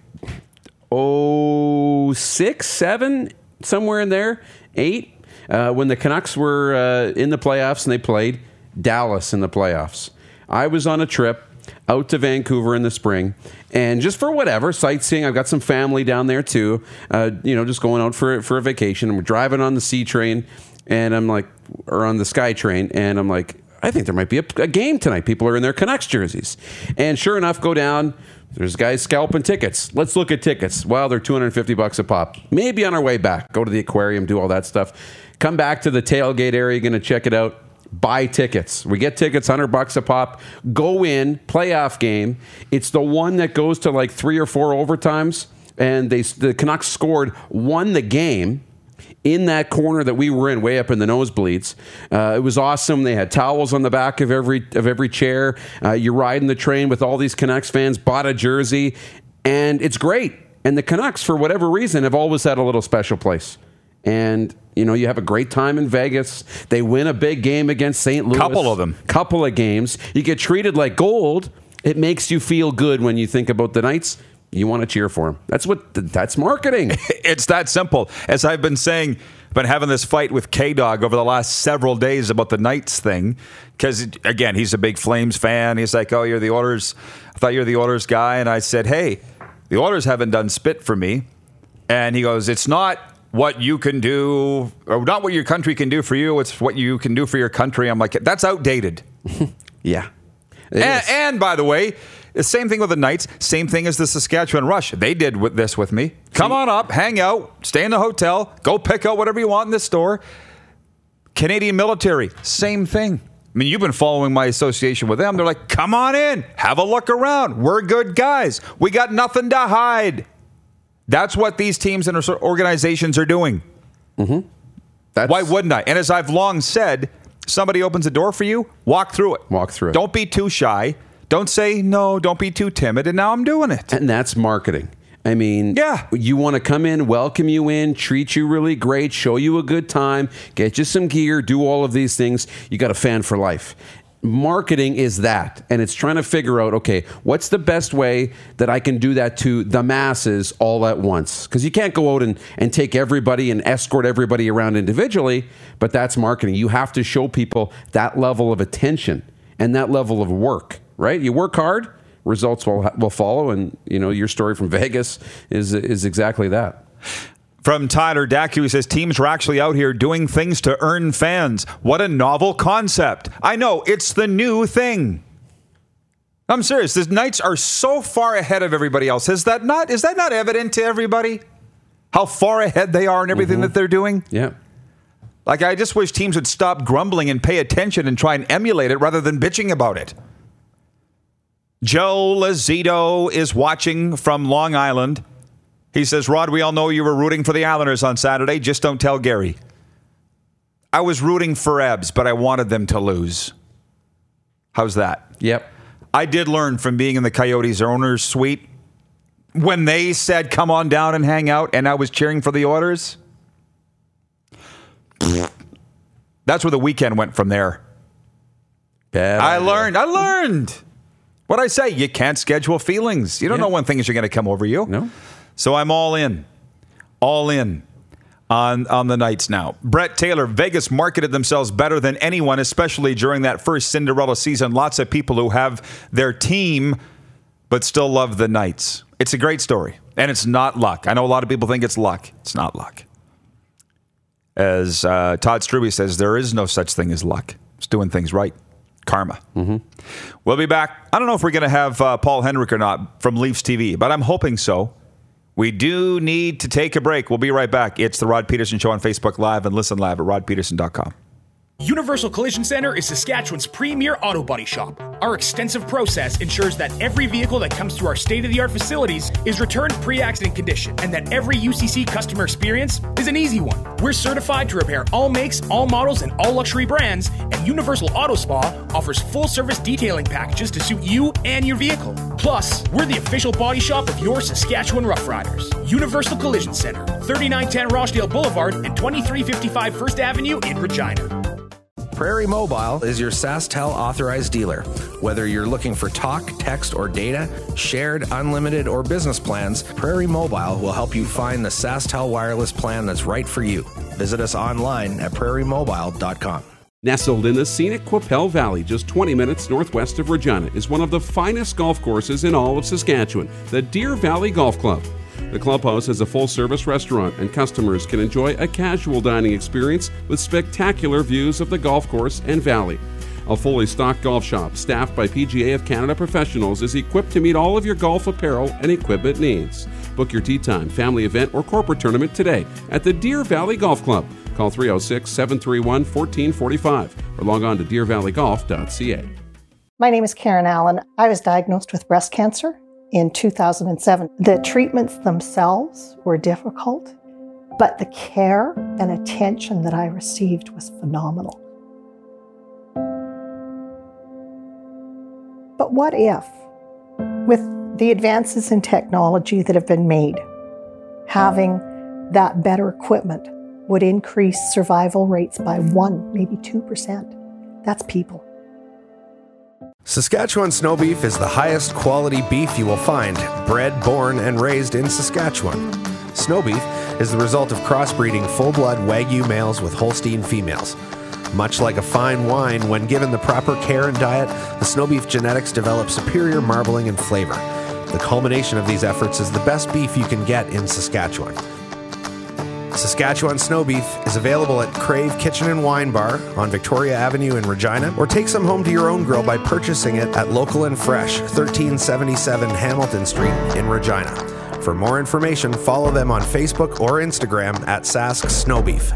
06, 7, somewhere in there, 8, when the Canucks were in the playoffs and they played Dallas in the playoffs. I was on a trip out to Vancouver in the spring, and just for whatever, sightseeing. I've got some family down there too, just going out for a vacation, and we're driving on the C train, and I'm like, or on the Sky train, and I'm like, I think there might be a game tonight. People are in their Canucks jerseys. And sure enough, go down. There's guys scalping tickets. Let's look at tickets. Well, they're $250 a pop. Maybe on our way back. Go to the aquarium, do all that stuff. Come back to the tailgate area. Going to check it out. Buy tickets. We get tickets, $100 a pop. Go in, playoff game. It's the one that goes to like 3 or 4 overtimes. And the Canucks scored, won the game in that corner that we were in, way up in the nosebleeds. It was awesome. They had towels on the back of every chair. You're riding the train with all these Canucks fans, bought a jersey, and it's great. And the Canucks, for whatever reason, have always had a little special place. And, you know, you have a great time in Vegas. They win a big game against St. Louis. Couple of them. Couple of games. You get treated like gold. It makes you feel good when you think about the Knights. You want to cheer for them. That's marketing. It's that simple. As I've been saying, been having this fight with K-Dog over the last several days about the Knights thing. Because, again, he's a big Flames fan. He's like, oh, you're the Oilers. I thought you were the Oilers guy. And I said, hey, the Oilers haven't done spit for me. And he goes, it's not what you can do, or not what your country can do for you. It's what you can do for your country. I'm like, that's outdated. Yeah. And by the way, the same thing with the Knights, same thing as the Saskatchewan Rush. They did this with me. Come on up, hang out, stay in the hotel, go pick out whatever you want in the store. Canadian military, same thing. I mean, you've been following my association with them. They're like, come on in, have a look around. We're good guys. We got nothing to hide. That's what these teams and organizations are doing. Mm-hmm. Why wouldn't I? And as I've long said, somebody opens a door for you, walk through it. Walk through it. Don't be too shy. Don't say no. Don't be too timid. And now I'm doing it. And that's marketing. I mean, yeah. You want to come in, welcome you in, treat you really great, show you a good time, get you some gear, do all of these things. You got a fan for life. Marketing is that, and it's trying to figure out, okay, what's the best way that I can do that to the masses all at once? Because you can't go out and take everybody and escort everybody around individually, but that's marketing. You have to show people that level of attention and that level of work, right? You work hard, results will follow, and you know your story from Vegas is exactly that. From Tyler Dacu, he says, teams are actually out here doing things to earn fans. What a novel concept. I know, it's the new thing. I'm serious. The Knights are so far ahead of everybody else. Is that not evident to everybody? How far ahead they are in everything that they're doing? Yeah. Like, I just wish teams would stop grumbling and pay attention and try and emulate it rather than bitching about it. Joe Lazito is watching from Long Island. He says, Rod, we all know you were rooting for the Islanders on Saturday. Just don't tell Gary. I was rooting for Ebs, but I wanted them to lose. How's that? Yep. I did learn from being in the Coyotes owner's suite when they said, come on down and hang out, and I was cheering for the Oilers. That's where the weekend went from there. I learned. What'd I say? You can't schedule feelings. You don't know when things are going to come over you. No. So I'm all in on the Knights now. Brett Taylor, Vegas marketed themselves better than anyone, especially during that first Cinderella season. Lots of people who have their team but still love the Knights. It's a great story, and it's not luck. I know a lot of people think it's luck. It's not luck. As Todd Strube says, there is no such thing as luck. It's doing things right. Karma. Mm-hmm. We'll be back. I don't know if we're going to have Paul Henrik or not from Leafs TV, but I'm hoping so. We do need to take a break. We'll be right back. It's the Rod Peterson Show on Facebook Live and listen live at rodpeterson.com. Universal Collision Center is Saskatchewan's premier auto body shop. Our extensive process ensures that every vehicle that comes through our state-of-the-art facilities is returned pre-accident condition, and that every UCC customer experience is an easy one. We're certified to repair all makes, all models, and all luxury brands, and Universal Auto Spa offers full-service detailing packages to suit you and your vehicle. Plus, we're the official body shop of your Saskatchewan Roughriders. Universal Collision Center, 3910 Rochdale Boulevard and 2355 First Avenue in Regina. Prairie Mobile is your SaskTel authorized dealer. Whether you're looking for talk, text, or data, shared, unlimited, or business plans, Prairie Mobile will help you find the SaskTel wireless plan that's right for you. Visit us online at prairiemobile.com. Nestled in the scenic Qu'Appelle Valley, just 20 minutes northwest of Regina, is one of the finest golf courses in all of Saskatchewan, the Deer Valley Golf Club. The clubhouse has a full-service restaurant, and customers can enjoy a casual dining experience with spectacular views of the golf course and valley. A fully stocked golf shop staffed by PGA of Canada professionals is equipped to meet all of your golf apparel and equipment needs. Book your tee time, family event, or corporate tournament today at the Deer Valley Golf Club. Call 306-731-1445 or log on to deervalleygolf.ca. My name is Karen Allen. I was diagnosed with breast cancer in 2007. The treatments themselves were difficult, but the care and attention that I received was phenomenal. But what if, with the advances in technology that have been made, having that better equipment would increase survival rates by 1%, maybe 2%? That's people. Saskatchewan snow beef is the highest quality beef you will find, bred, born, and raised in Saskatchewan. Snow beef is the result of crossbreeding full-blood Wagyu males with Holstein females. Much like a fine wine, when given the proper care and diet, the snow beef genetics develop superior marbling and flavor. The culmination of these efforts is the best beef you can get in Saskatchewan. Saskatchewan snow beef is available at Crave Kitchen and Wine Bar on Victoria Avenue in Regina, or take some home to your own grill by purchasing it at Local and Fresh, 1377 Hamilton Street in Regina. For more information, follow them on Facebook or Instagram at Sask Snow Beef.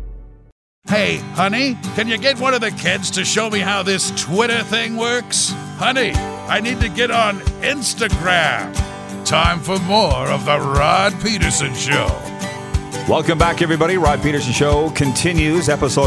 Hey, honey, can you get one of the kids to show me how this Twitter thing works? Honey, I need to get on Instagram. Time for more of the Rod Peterson Show. Welcome back, everybody. Rod Peterson Show continues, episode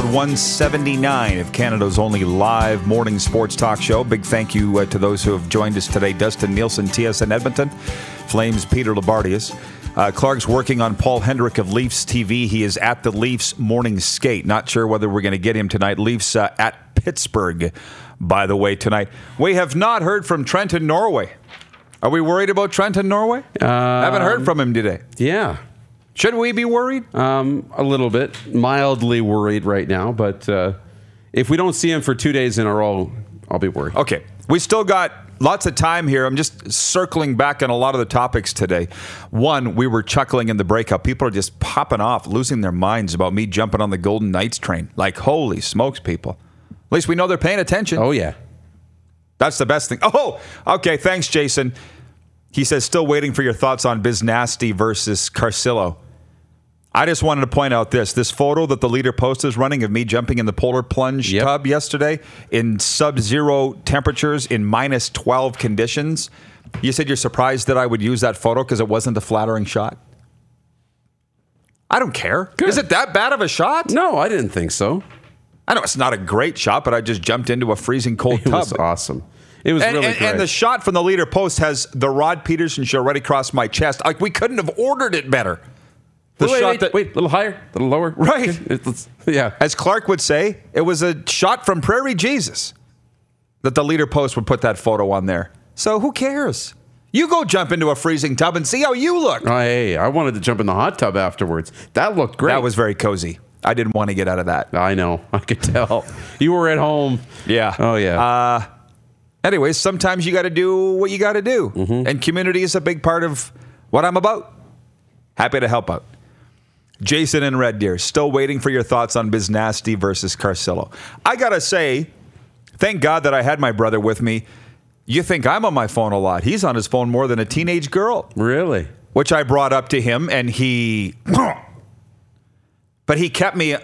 179 of Canada's only live morning sports talk show. Big thank you to those who have joined us today. Dustin Nielsen, TSN Edmonton, Flames, Peter Labardius. Clark's working on Paul Hendrick of Leafs TV. He is at the Leafs morning skate. Not sure whether we're going to get him tonight. Leafs at Pittsburgh, by the way, tonight. We have not heard from Trenton Norway. Are we worried about Trenton Norway? Haven't heard from him today. Yeah. Should we be worried? A little bit. Mildly worried right now, but if we don't see him for 2 days in a row, I'll be worried. Okay. We still got lots of time here. I'm just circling back on a lot of the topics today. One, we were chuckling in the breakup. People are just popping off, losing their minds about me jumping on the Golden Knights train. Like, holy smokes, people. At least we know they're paying attention. Oh, yeah. That's the best thing. Oh, okay. Thanks, Jason. He says, still waiting for your thoughts on Biz Nasty versus Carcillo. I just wanted to point out this photo that the Leader Post is running of me jumping in the polar plunge tub yesterday in sub-zero temperatures in minus 12 conditions. You said you're surprised that I would use that photo because it wasn't a flattering shot? I don't care. Good. Is it that bad of a shot? No, I didn't think so. I know it's not a great shot, but I just jumped into a freezing cold tub. It was awesome. It was really great. And the shot from the Leader Post has the Rod Peterson Show right across my chest. Like, we couldn't have ordered it better. Wait, a little higher, a little lower. Right. Yeah. As Clark would say, it was a shot from Prairie Jesus that the Leader Post would put that photo on there. So who cares? You go jump into a freezing tub and see how you look. Hey, I wanted to jump in the hot tub afterwards. That looked great. That was very cozy. I didn't want to get out of that. I know. I could tell. You were at home. Yeah. Oh, yeah. Anyways, sometimes you got to do what you got to do. Mm-hmm. And community is a big part of what I'm about. Happy to help out. Jason in Red Deer, still waiting for your thoughts on Biz Nasty versus Carcillo. I got to say, thank God that I had my brother with me. You think I'm on my phone a lot. He's on his phone more than a teenage girl. Really? Which I brought up to him, and he... But he kept me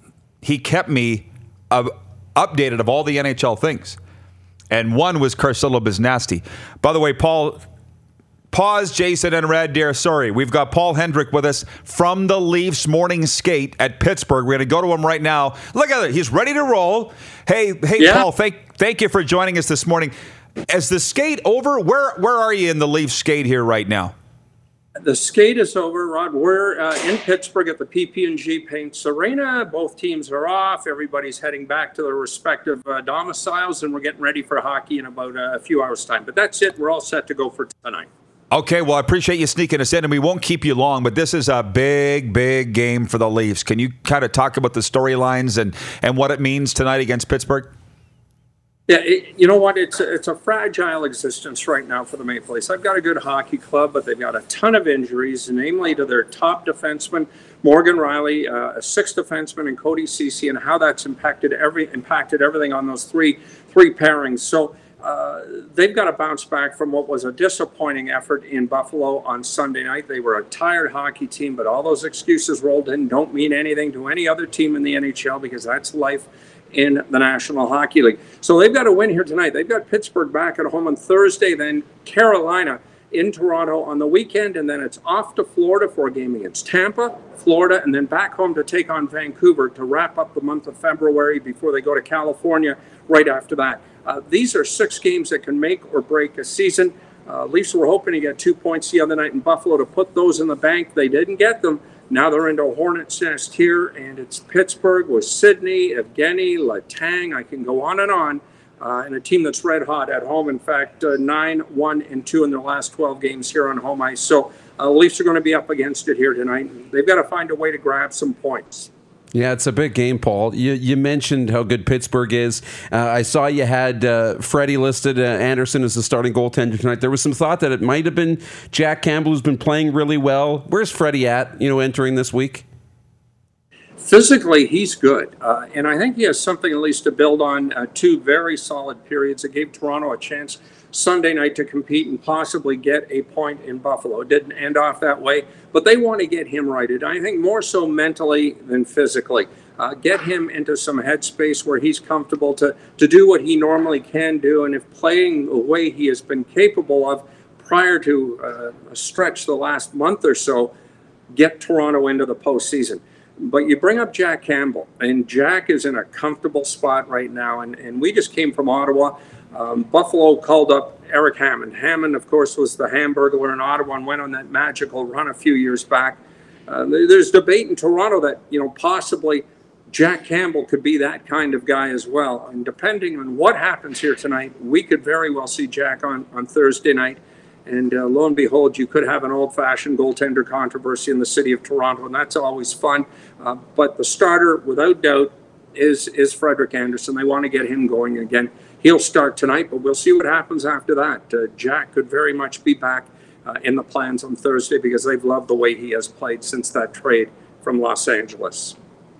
updated of all the NHL things. And one was Carcillo Biz Nasty. By the way, Pause, Jason and Red Deer. Sorry, we've got Paul Hendrick with us from the Leafs morning skate at Pittsburgh. We're going to go to him right now. Look at it. He's ready to roll. Hey, yeah. Paul, thank you for joining us this morning. Is the skate over? Where are you in the Leafs skate here right now? The skate is over, Rod. We're in Pittsburgh at the PP&G Paints Arena. Both teams are off. Everybody's heading back to their respective domiciles, and we're getting ready for hockey in about a few hours' time. But that's it. We're all set to go for tonight. Okay, well, I appreciate you sneaking us in, and we won't keep you long, but this is a big, big game for the Leafs. Can you kind of talk about the storylines and what it means tonight against Pittsburgh? Yeah, you know what? It's a fragile existence right now for the Maple Leafs. I've got a good hockey club, but they've got a ton of injuries, namely to their top defenseman, Morgan Rielly, a sixth defenseman, and Cody Ceci, and how that's impacted everything on those three pairings. So they've got to bounce back from what was a disappointing effort in Buffalo on Sunday night. They were a tired hockey team, but all those excuses rolled in don't mean anything to any other team in the NHL, because that's life in the National Hockey League. So they've got to win here tonight. They've got Pittsburgh back at home on Thursday, then Carolina in Toronto on the weekend, and then it's off to Florida for a game against Tampa, Florida, and then back home to take on Vancouver to wrap up the month of February before they go to California right after that. These are 6 games that can make or break a season. Leafs were hoping to get 2 points the other night in Buffalo to put those in the bank. They didn't get them. Now they're into a hornet's nest here, and it's Pittsburgh with Sidney, Evgeny, Letang. I can go on, and a team that's red hot at home. In fact, 9-1-2 in their last 12 games here on home ice. So the Leafs are going to be up against it here tonight. They've got to find a way to grab some points. Yeah, it's a big game, Paul. You mentioned how good Pittsburgh is. I saw you had Freddie listed, Anderson as the starting goaltender tonight. There was some thought that it might have been Jack Campbell, who's been playing really well. Where's Freddie at, entering this week? Physically, he's good. And I think he has something at least to build on. 2 very solid periods that gave Toronto a chance Sunday night to compete and possibly get a point in Buffalo. It didn't end off that way, but they want to get him righted. I think more so mentally than physically. Get him into some headspace where he's comfortable to do what he normally can do. And if playing the way he has been capable of prior to a stretch the last month or so, get Toronto into the postseason. But you bring up Jack Campbell, and Jack is in a comfortable spot right now. And we just came from Ottawa. Buffalo called up Eric Hammond. Hammond, of course, was the Hamburglar in Ottawa and went on that magical run a few years back. There's debate in Toronto that, possibly Jack Campbell could be that kind of guy as well. And depending on what happens here tonight, we could very well see Jack on Thursday night. And lo and behold, you could have an old-fashioned goaltender controversy in the city of Toronto, and that's always fun. But the starter, without doubt, is Frederik Andersen. They want to get him going again. He'll start tonight, but we'll see what happens after that. Jack could very much be back in the plans on Thursday because they've loved the way he has played since that trade from Los Angeles.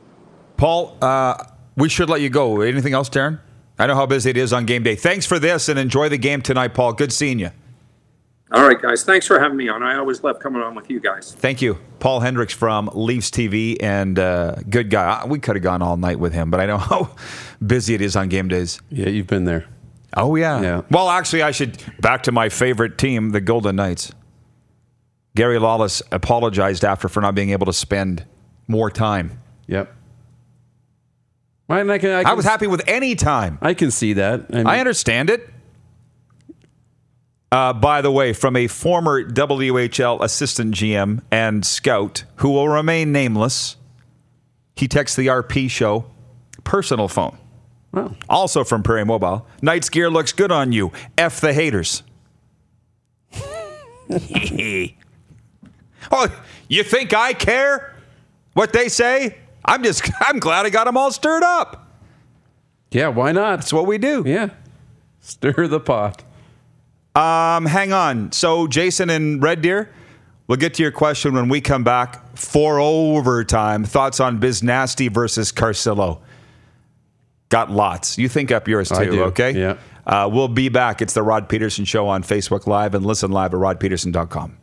Paul, we should let you go. Anything else, Darren? I know how busy it is on game day. Thanks for this, and enjoy the game tonight, Paul. Good seeing you. All right, guys. Thanks for having me on. I always love coming on with you guys. Thank you. Paul Hendricks from Leafs TV, and good guy. We could have gone all night with him, but I know how busy it is on game days. Yeah, you've been there. Oh, yeah. Well, actually, I should back to my favorite team, the Golden Knights. Gary Lawless apologized after for not being able to spend more time. Yep. I was happy with any time. I can see that. I understand it. By the way, from a former WHL assistant GM and scout who will remain nameless, he texts the RP show personal phone. Wow. Also from Prairie Mobile, Knights gear looks good on you. F the haters. Oh, you think I care what they say? I'm glad I got them all stirred up. Yeah, why not? That's what we do. Yeah. Stir the pot. Hang on. So, Jason and Red Deer, we'll get to your question when we come back for overtime. Thoughts on Biz Nasty versus Carcillo? Got lots. You think up yours too, okay? Yeah. We'll be back. It's the Rod Peterson Show on Facebook Live and listen live at rodpeterson.com.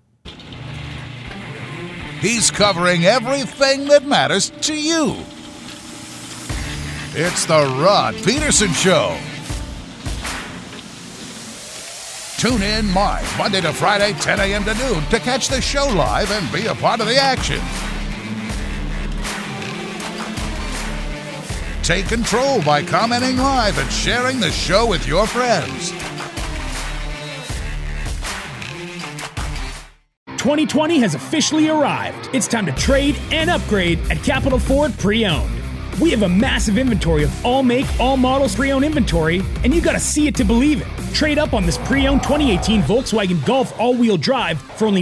He's covering everything that matters to you. It's the Rod Peterson Show. Tune in live Monday to Friday, 10 a.m. to noon to catch the show live and be a part of the action. Take control by commenting live and sharing the show with your friends. 2020 has officially arrived. It's time to trade and upgrade at Capital Ford Pre-Owned. We have a massive inventory of all make, all models pre-owned inventory, and you gotta see it to believe it. Trade up on this pre-owned 2018 Volkswagen Golf all-wheel drive for only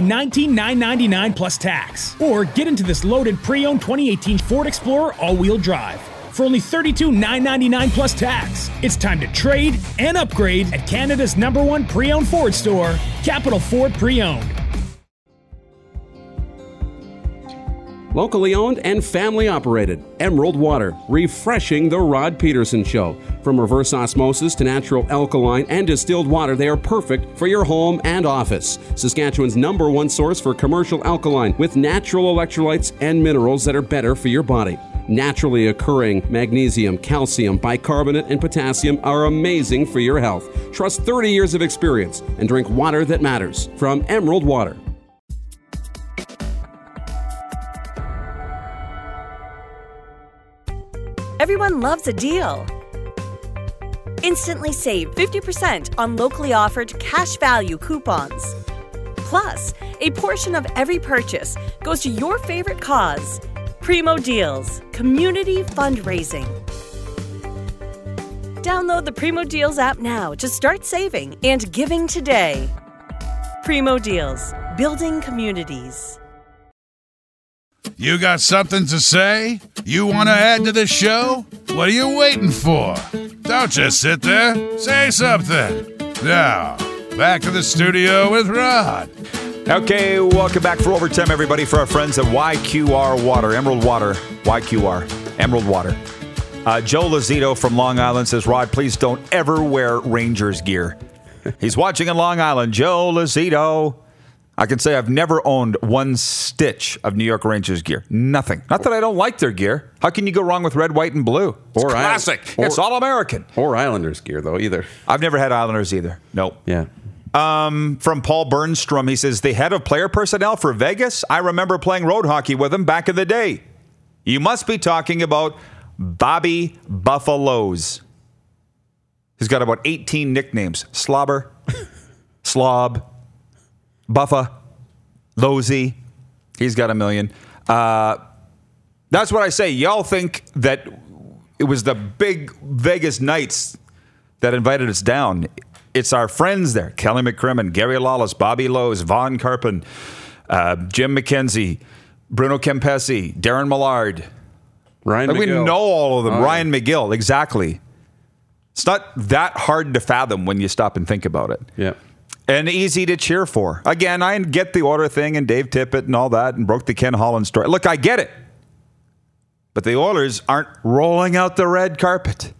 $19,999 plus tax. Or get into this loaded pre-owned 2018 Ford Explorer all-wheel drive for only $32,999 plus tax. It's time to trade and upgrade at Canada's #1 pre-owned Ford store, Capital Ford Pre-Owned. Locally owned and family operated, Emerald Water, refreshing the Rod Peterson Show. From reverse osmosis to natural alkaline and distilled water, they are perfect for your home and office. Saskatchewan's #1 source for commercial alkaline with natural electrolytes and minerals that are better for your body. Naturally occurring magnesium, calcium, bicarbonate, and potassium are amazing for your health. Trust 30 years of experience and drink water that matters from Emerald Water. Everyone loves a deal. Instantly save 50% on locally offered cash value coupons. Plus, a portion of every purchase goes to your favorite cause. Primo Deals, community fundraising. Download the Primo Deals app now to start saving and giving today. Primo Deals, building communities. You got something to say? You want to add to the show? What are you waiting for? Don't just sit there. Say something. Now, back to the studio with Rod. Okay, welcome back for Overtime, everybody, for our friends at YQR Water, Emerald Water, YQR, Emerald Water. Joe Lazito from Long Island says, Rod, please don't ever wear Rangers gear. He's watching in Long Island. Joe Lazito. I can say I've never owned one stitch of New York Rangers gear. Nothing. Not that I don't like their gear. How can you go wrong with red, white, and blue? It's classic. It's all American. Or Islanders gear, though, either. I've never had Islanders either. Nope. Yeah. From Paul Bernstrom, he says, the head of player personnel for Vegas, I remember playing road hockey with him back in the day. You must be talking about Bobby Buffaloes. He's got about 18 nicknames. Slobber, Slob, Buffa, Losey. He's got a million. That's what I say. Y'all think that it was the big Vegas Knights that invited us down. It's our friends there. Kelly McCrimmon, Gary Lawless, Bobby Lowe's, Vaughn Carpin, Jim McKenzie, Bruno Kempesi, Darren Millard. Ryan McGill. We know all of them. Oh, Ryan McGill, exactly. It's not that hard to fathom when you stop and think about it. Yeah. And easy to cheer for. Again, I get the order thing and Dave Tippett and all that and broke the Ken Holland story. Look, I get it. But the Oilers aren't rolling out the red carpet.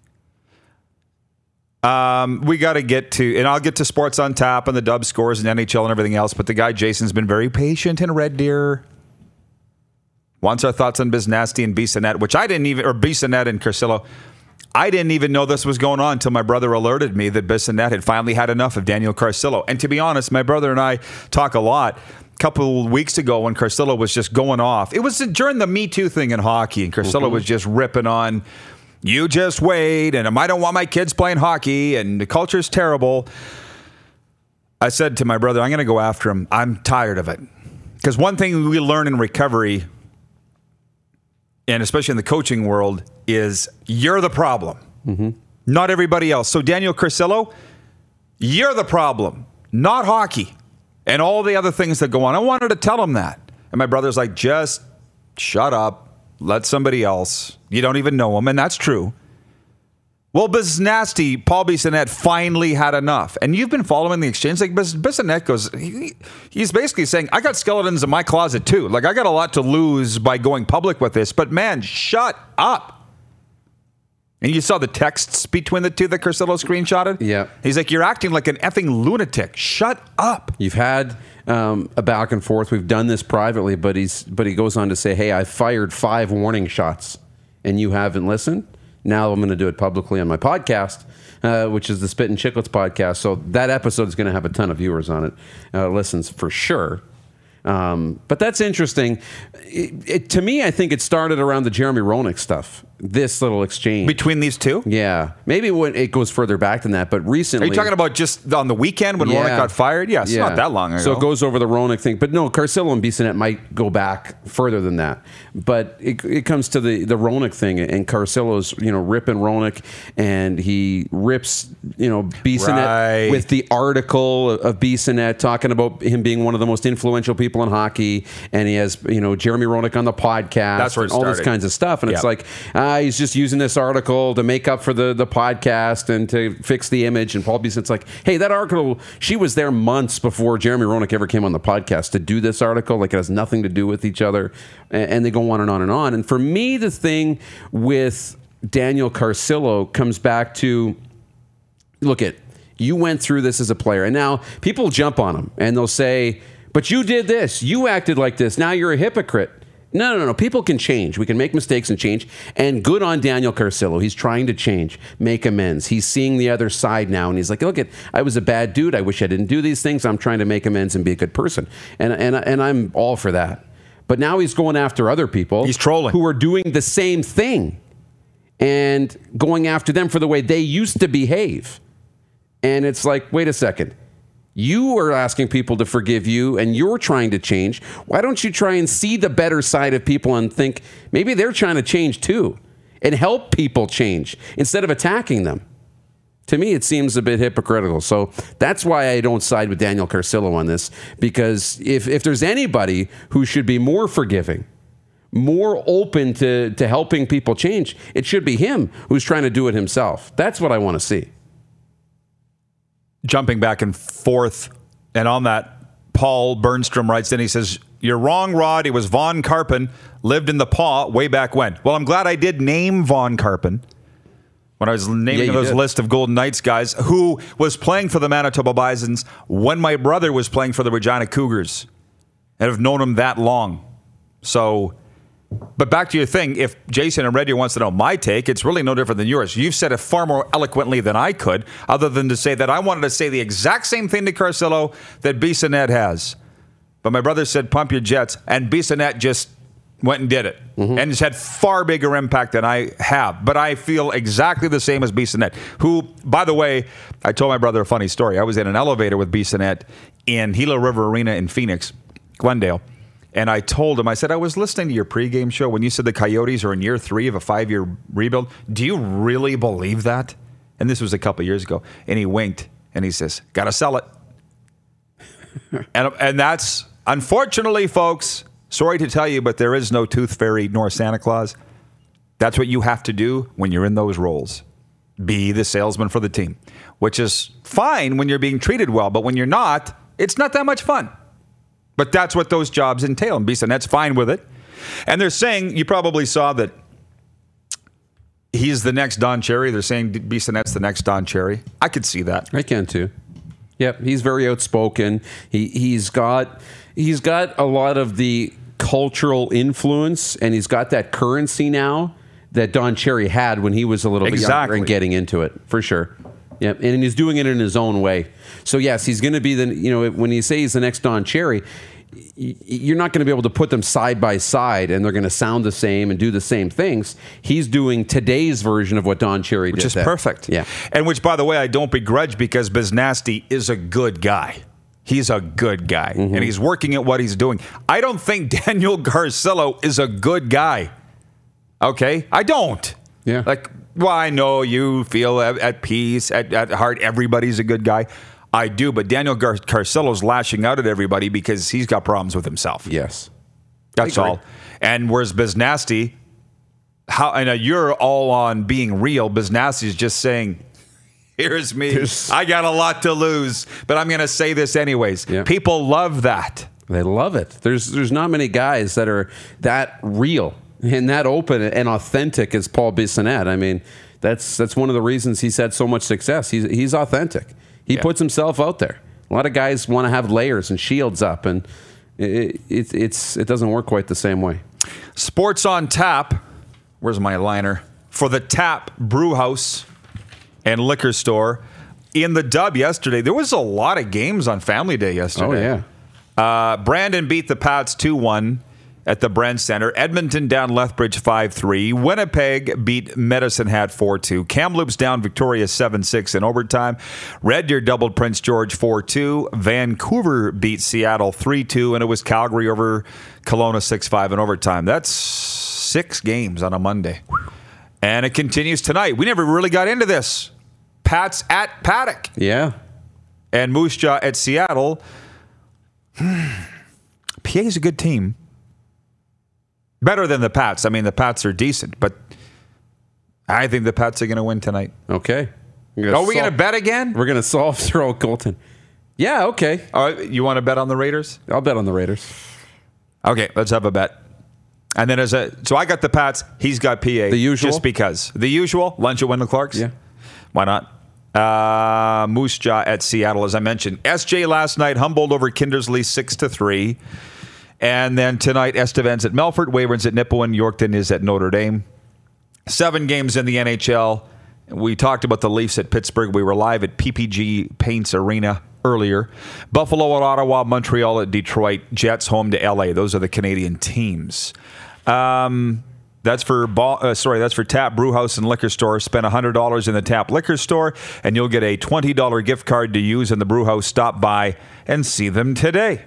We got to get to, and I'll get to Sports on Tap and the Dub scores and NHL and everything else, but the guy Jason's been very patient in Red Deer. Wants our thoughts on Biznasty and Bissonnette, which I didn't even, or Bissonnette and Carcillo. I didn't even know this was going on until my brother alerted me that Bissonnette had finally had enough of Daniel Carcillo. And to be honest, my brother and I talk a lot. A couple of weeks ago when Carcillo was just going off, it was during the Me Too thing in hockey, and Carcillo was just ripping on, you just wait, and I don't want my kids playing hockey, and the culture's terrible. I said to my brother, I'm going to go after him. I'm tired of it. Because one thing we learn in recovery, and especially in the coaching world, is you're the problem, not everybody else. So Daniel Carcillo, you're the problem, not hockey and all the other things that go on. I wanted to tell him that. And my brother's like, just shut up. Let somebody else. You don't even know him. And that's true. Well, Biznasty, Paul Bissonnette finally had enough. And you've been following the exchange. Like Bissonnette goes, he's basically saying, I got skeletons in my closet too. Like I got a lot to lose by going public with this. But man, shut up. And you saw the texts between the two that Carcillo screenshotted? Yeah. He's like, you're acting like an effing lunatic. Shut up. You've had a back and forth. We've done this privately, but he goes on to say, hey, I fired 5 warning shots and you haven't listened. Now I'm going to do it publicly on my podcast, which is the Spit and Chicklets podcast. So that episode is going to have a ton of viewers on it, listens for sure. But that's interesting. To me, I think it started around the Jeremy Roenick stuff. This little exchange. Between these two? Yeah. Maybe when it goes further back than that, but recently. Are you talking about just on the weekend when Roenick got fired? Yeah, it's not that long ago. So it goes over the Roenick thing. But no, Carcillo and Bissonnette might go back further than that. But it comes to the Roenick thing, and Carcillo's, ripping Roenick, and he rips, Bissonnette with the article of Bissonnette talking about him being one of the most influential people in hockey, and he has, Jeremy Roenick on the podcast. That's where it all this started. kinds of stuff. And it's like, he's just using this article to make up for the podcast and to fix the image. And Paul Bissonnette's like, hey, that article, she was there months before Jeremy Roenick ever came on the podcast to do this article. Like, it has nothing to do with each other. And they go on and on and on. And for me, the thing with Daniel Carcillo comes back to, look at, you went through this as a player. And now people jump on him and they'll say, but you did this. You acted like this. Now you're a hypocrite. No. People can change. We can make mistakes and change. And good on Daniel Carcillo. He's trying to change, make amends. He's seeing the other side now. And he's like, look, I was a bad dude. I wish I didn't do these things. I'm trying to make amends and be a good person. And I'm all for that. But now he's going after other people. He's trolling. Who are doing the same thing and going after them for the way they used to behave. And it's like, wait a second. You are asking people to forgive you and you're trying to change. Why don't you try and see the better side of people and think maybe they're trying to change too and help people change instead of attacking them? To me, it seems a bit hypocritical. So that's why I don't side with Daniel Carcillo on this, because if there's anybody who should be more forgiving, more open to helping people change, it should be him who's trying to do it himself. That's what I want to see. Jumping back and forth, and on that, Paul Bernstrom writes in, he says, you're wrong, Rod. It was Vaughn Karpen, lived in the Paw way back when. Well, I'm glad I did name Vaughn Karpen when I was naming those list of Golden Knights guys, who was playing for the Manitoba Bisons when my brother was playing for the Regina Cougars, and have known him that long. So, but back to your thing, if Jason and Red Deer wants to know my take, it's really no different than yours. You've said it far more eloquently than I could, other than to say that I wanted to say the exact same thing to Carcillo that Bissonnette has. But my brother said, pump your jets, and Bissonnette just went and did it. And it's had far bigger impact than I have. But I feel exactly the same as Bissonnette, who, by the way, I told my brother a funny story. I was in an elevator with Bissonnette in Gila River Arena in Phoenix, Glendale. And I told him, I said, I was listening to your pregame show when you said the Coyotes are in year 3 of a 5-year rebuild. Do you really believe that? And this was a couple years ago. And he winked and he says, got to sell it. and that's, unfortunately, folks, sorry to tell you, but there is no tooth fairy nor Santa Claus. That's what you have to do when you're in those roles. Be the salesman for the team, which is fine when you're being treated well. But when you're not, it's not that much fun. But that's what those jobs entail, and Bissonnette's fine with it. And they're saying, you probably saw that he's the next Don Cherry. They're saying Bissonnette's the next Don Cherry. I could see that. I can too. Yep, he's very outspoken. He's got a lot of the cultural influence, and he's got that currency now that Don Cherry had when he was a little bit younger and getting into it, for sure. Yeah, and he's doing it in his own way. So yes, he's going to be when you say he's the next Don Cherry, you're not going to be able to put them side by side and they're going to sound the same and do the same things. He's doing today's version of what Don Cherry did. Which is perfect. Yeah. And which, by the way, I don't begrudge, because Biznasty is a good guy. He's a good guy. And he's working at what he's doing. I don't think Daniel Carcillo is a good guy. Okay? I don't. Yeah. Well, I know you feel at peace, at heart, everybody's a good guy. I do, but Daniel Carcillo's lashing out at everybody because he's got problems with himself. Yes. That's all. And whereas Biznasty, you're all on being real. Biznasty's just saying, here's me. I got a lot to lose, but I'm going to say this anyways. Yeah. People love that. They love it. There's not many guys that are that real and that open and authentic as Paul Bissonnette. I mean, that's one of the reasons he's had so much success. He's authentic. He puts himself out there. A lot of guys want to have layers and shields up, and it doesn't work quite the same way. Sports on Tap. Where's my liner? For the Tap Brewhouse and Liquor Store. In the Dub yesterday, there was a lot of games on Family Day yesterday. Oh, yeah. Brandon beat the Pats 2-1 at the Brent Center. Edmonton down Lethbridge 5-3. Winnipeg beat Medicine Hat 4-2. Kamloops down Victoria 7-6 in overtime. Red Deer doubled Prince George 4-2. Vancouver beat Seattle 3-2, and it was Calgary over Kelowna 6-5 in overtime. That's 6 games on a Monday. And it continues tonight. We never really got into this. Pats at Paddock. Yeah. And Moose Jaw at Seattle. PA's a good team. Better than the Pats. I mean, the Pats are decent, but I think the Pats are going to win tonight. Okay. Are we going to bet again? We're going to solve throw Colton. Yeah, okay. You want to bet on the Raiders? I'll bet on the Raiders. Okay, let's have a bet. And then so I got the Pats. He's got PA. The usual? Just because. The usual. Lunch at Wendell Clark's? Yeah. Why not? Moose Jaw at Seattle, as I mentioned. SJ last night, Humboldt over Kindersley 6-3. And then tonight, Estevans at Melfort, Waverns at Nipawin, Yorkton is at Notre Dame. 7 games in the NHL. We talked about the Leafs at Pittsburgh. We were live at PPG Paints Arena earlier. Buffalo at Ottawa, Montreal at Detroit, Jets home to LA. Those are the Canadian teams. That's for Tap Brewhouse and Liquor Store. Spend $100 in the Tap Liquor Store, and you'll get a $20 gift card to use in the Brewhouse. Stop by and see them today.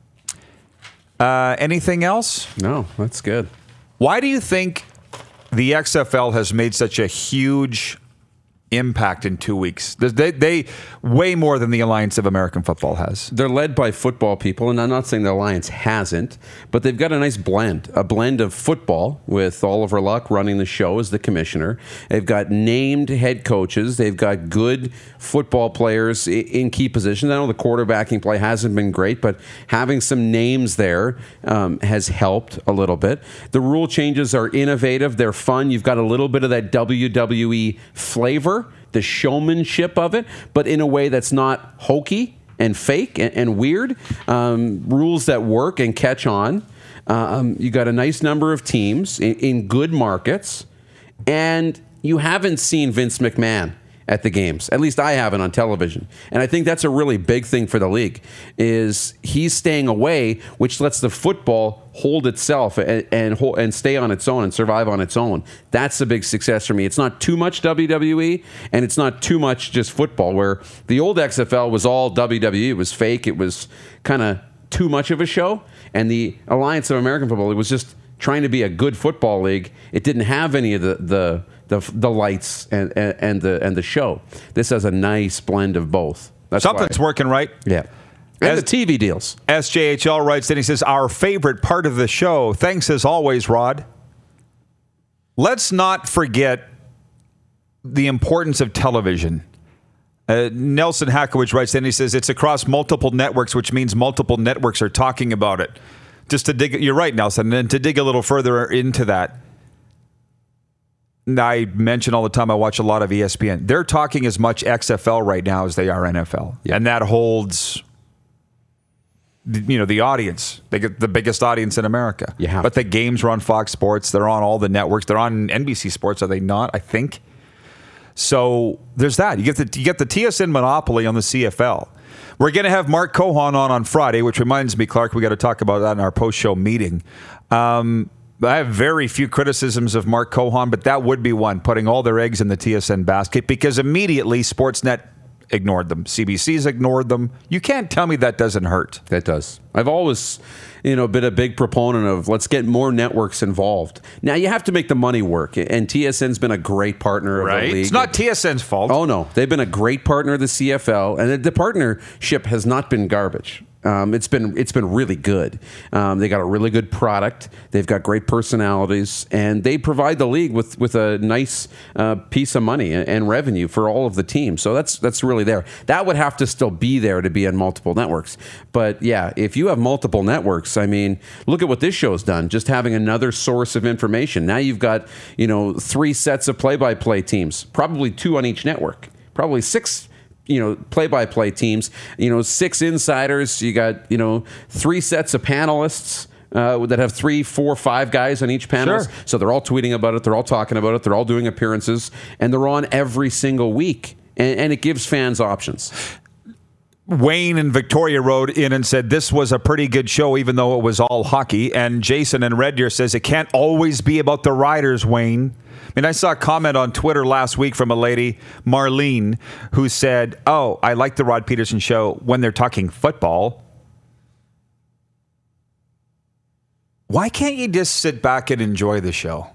Anything else? No, that's good. Why do you think the XFL has made such a huge impact in 2 weeks? They way more than the Alliance of American Football has. They're led by football people, and I'm not saying the Alliance hasn't, but they've got a nice blend of football with Oliver Luck running the show as the commissioner. They've got named head coaches. They've got good football players in key positions. I know the quarterbacking play hasn't been great, but having some names there has helped a little bit. The rule changes are innovative. They're fun. You've got a little bit of that WWE flavor, the showmanship of it, but in a way that's not hokey and fake and weird. Rules that work and catch on. You got a nice number of teams in good markets, and you haven't seen Vince McMahon at the games. At least I haven't on television. And I think that's a really big thing for the league, is he's staying away, which lets the football hold itself and stay on its own and survive on its own. That's a big success for me. It's not too much WWE, and it's not too much just football, where the old XFL was all WWE. It was fake. It was kind of too much of a show. And the Alliance of American Football, it was just trying to be a good football league. It didn't have any of the lights and the show. This has a nice blend of both. Something's working right. Yeah. And the TV deals. SJHL writes in, he says, our favorite part of the show. Thanks as always, Rod. Let's not forget the importance of television. Nelson Hakowicz writes in, he says, it's across multiple networks, which means multiple networks are talking about it. Just to dig, you're right, Nelson, and to dig a little further into that, I mention all the time I watch a lot of ESPN. They're talking as much XFL right now as they are NFL. Yep. And that holds, the audience. They get the biggest audience in America. Yeah. But the games are on Fox Sports. They're on all the networks. They're on NBC Sports, are they not? I think. So there's that. You get the TSN monopoly on the CFL. We're going to have Mark Cohon on Friday, which reminds me, Clark, we got to talk about that in our post-show meeting. I have very few criticisms of Mark Cohon, but that would be one, putting all their eggs in the TSN basket, because immediately Sportsnet ignored them. CBC's ignored them. You can't tell me that doesn't hurt. That does. I've always, been a big proponent of let's get more networks involved. Now, you have to make the money work, and TSN's been a great partner of the league. It's not TSN's fault. Oh, no. They've been a great partner of the CFL, and the partnership has not been garbage. It's been really good. They got a really good product. They've got great personalities, and they provide the league with a nice piece of money and revenue for all of the teams. So that's really there. That would have to still be there to be on multiple networks. But yeah, if you have multiple networks, I mean, look at what this show's done. Just having another source of information. Now you've got 3 sets of play-by-play teams, probably 2 on each network, probably 6. Play-by-play teams, 6 insiders. You got, 3 sets of panelists that have 3, 4, 5 guys on each panel. Sure. So they're all tweeting about it. They're all talking about it. They're all doing appearances, and they're on every single week. And it gives fans options. Wayne and Victoria wrote in and said this was a pretty good show, even though it was all hockey. And Jason in Red Deer says it can't always be about the riders, Wayne. I saw a comment on Twitter last week from a lady, Marlene, who said, oh, I like the Rod Peterson show when they're talking football. Why can't you just sit back and enjoy the show?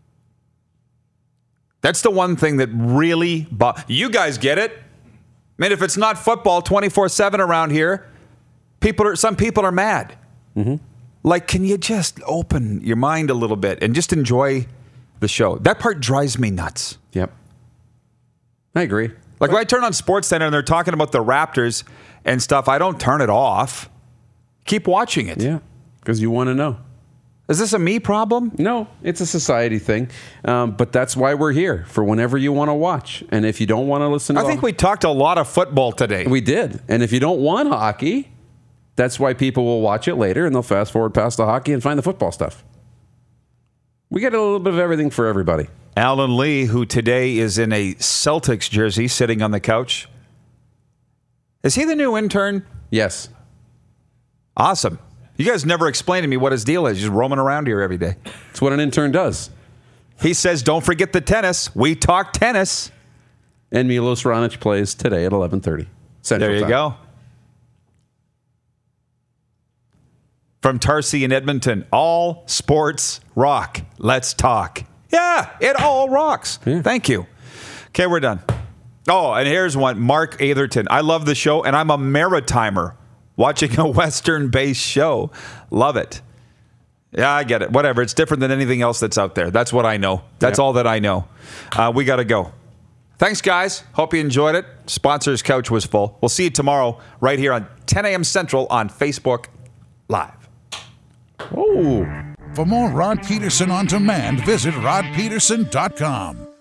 That's the one thing that really... You guys get it. If it's not football 24/7 around here, some people are mad. Mm-hmm. Can you just open your mind a little bit and just enjoy the show? That part drives me nuts. Yep. I agree. Like when I turn on SportsCenter and they're talking about the Raptors and stuff, I don't turn it off. Keep watching it. Yeah, because you want to know. Is this a me problem? No, it's a society thing. But that's why we're here, for whenever you want to watch. And if you don't want to listen to I think we talked a lot of football today. We did. And if you don't want hockey, that's why people will watch it later and they'll fast forward past the hockey and find the football stuff. We get a little bit of everything for everybody. Alan Lee, who today is in a Celtics jersey sitting on the couch. Is he the new intern? Yes. Awesome. You guys never explained to me what his deal is. He's just roaming around here every day. It's what an intern does. He says, don't forget the tennis. We talk tennis. And Milos Raonic plays today at 11:30 Central There you Time. go. From Tarsi in Edmonton, all sports rock. Let's talk. Yeah, it all rocks. Yeah. Thank you. Okay, we're done. Oh, and here's one. Mark Atherton. I love the show, and I'm a Maritimer watching a Western-based show. Love it. Yeah, I get it. Whatever. It's different than anything else that's out there. That's what I know. That's all that I know. We got to go. Thanks, guys. Hope you enjoyed it. Sponsors couch was full. We'll see you tomorrow right here on 10 a.m. Central on Facebook Live. Oh. For more Rod Peterson on demand, visit rodpeterson.com.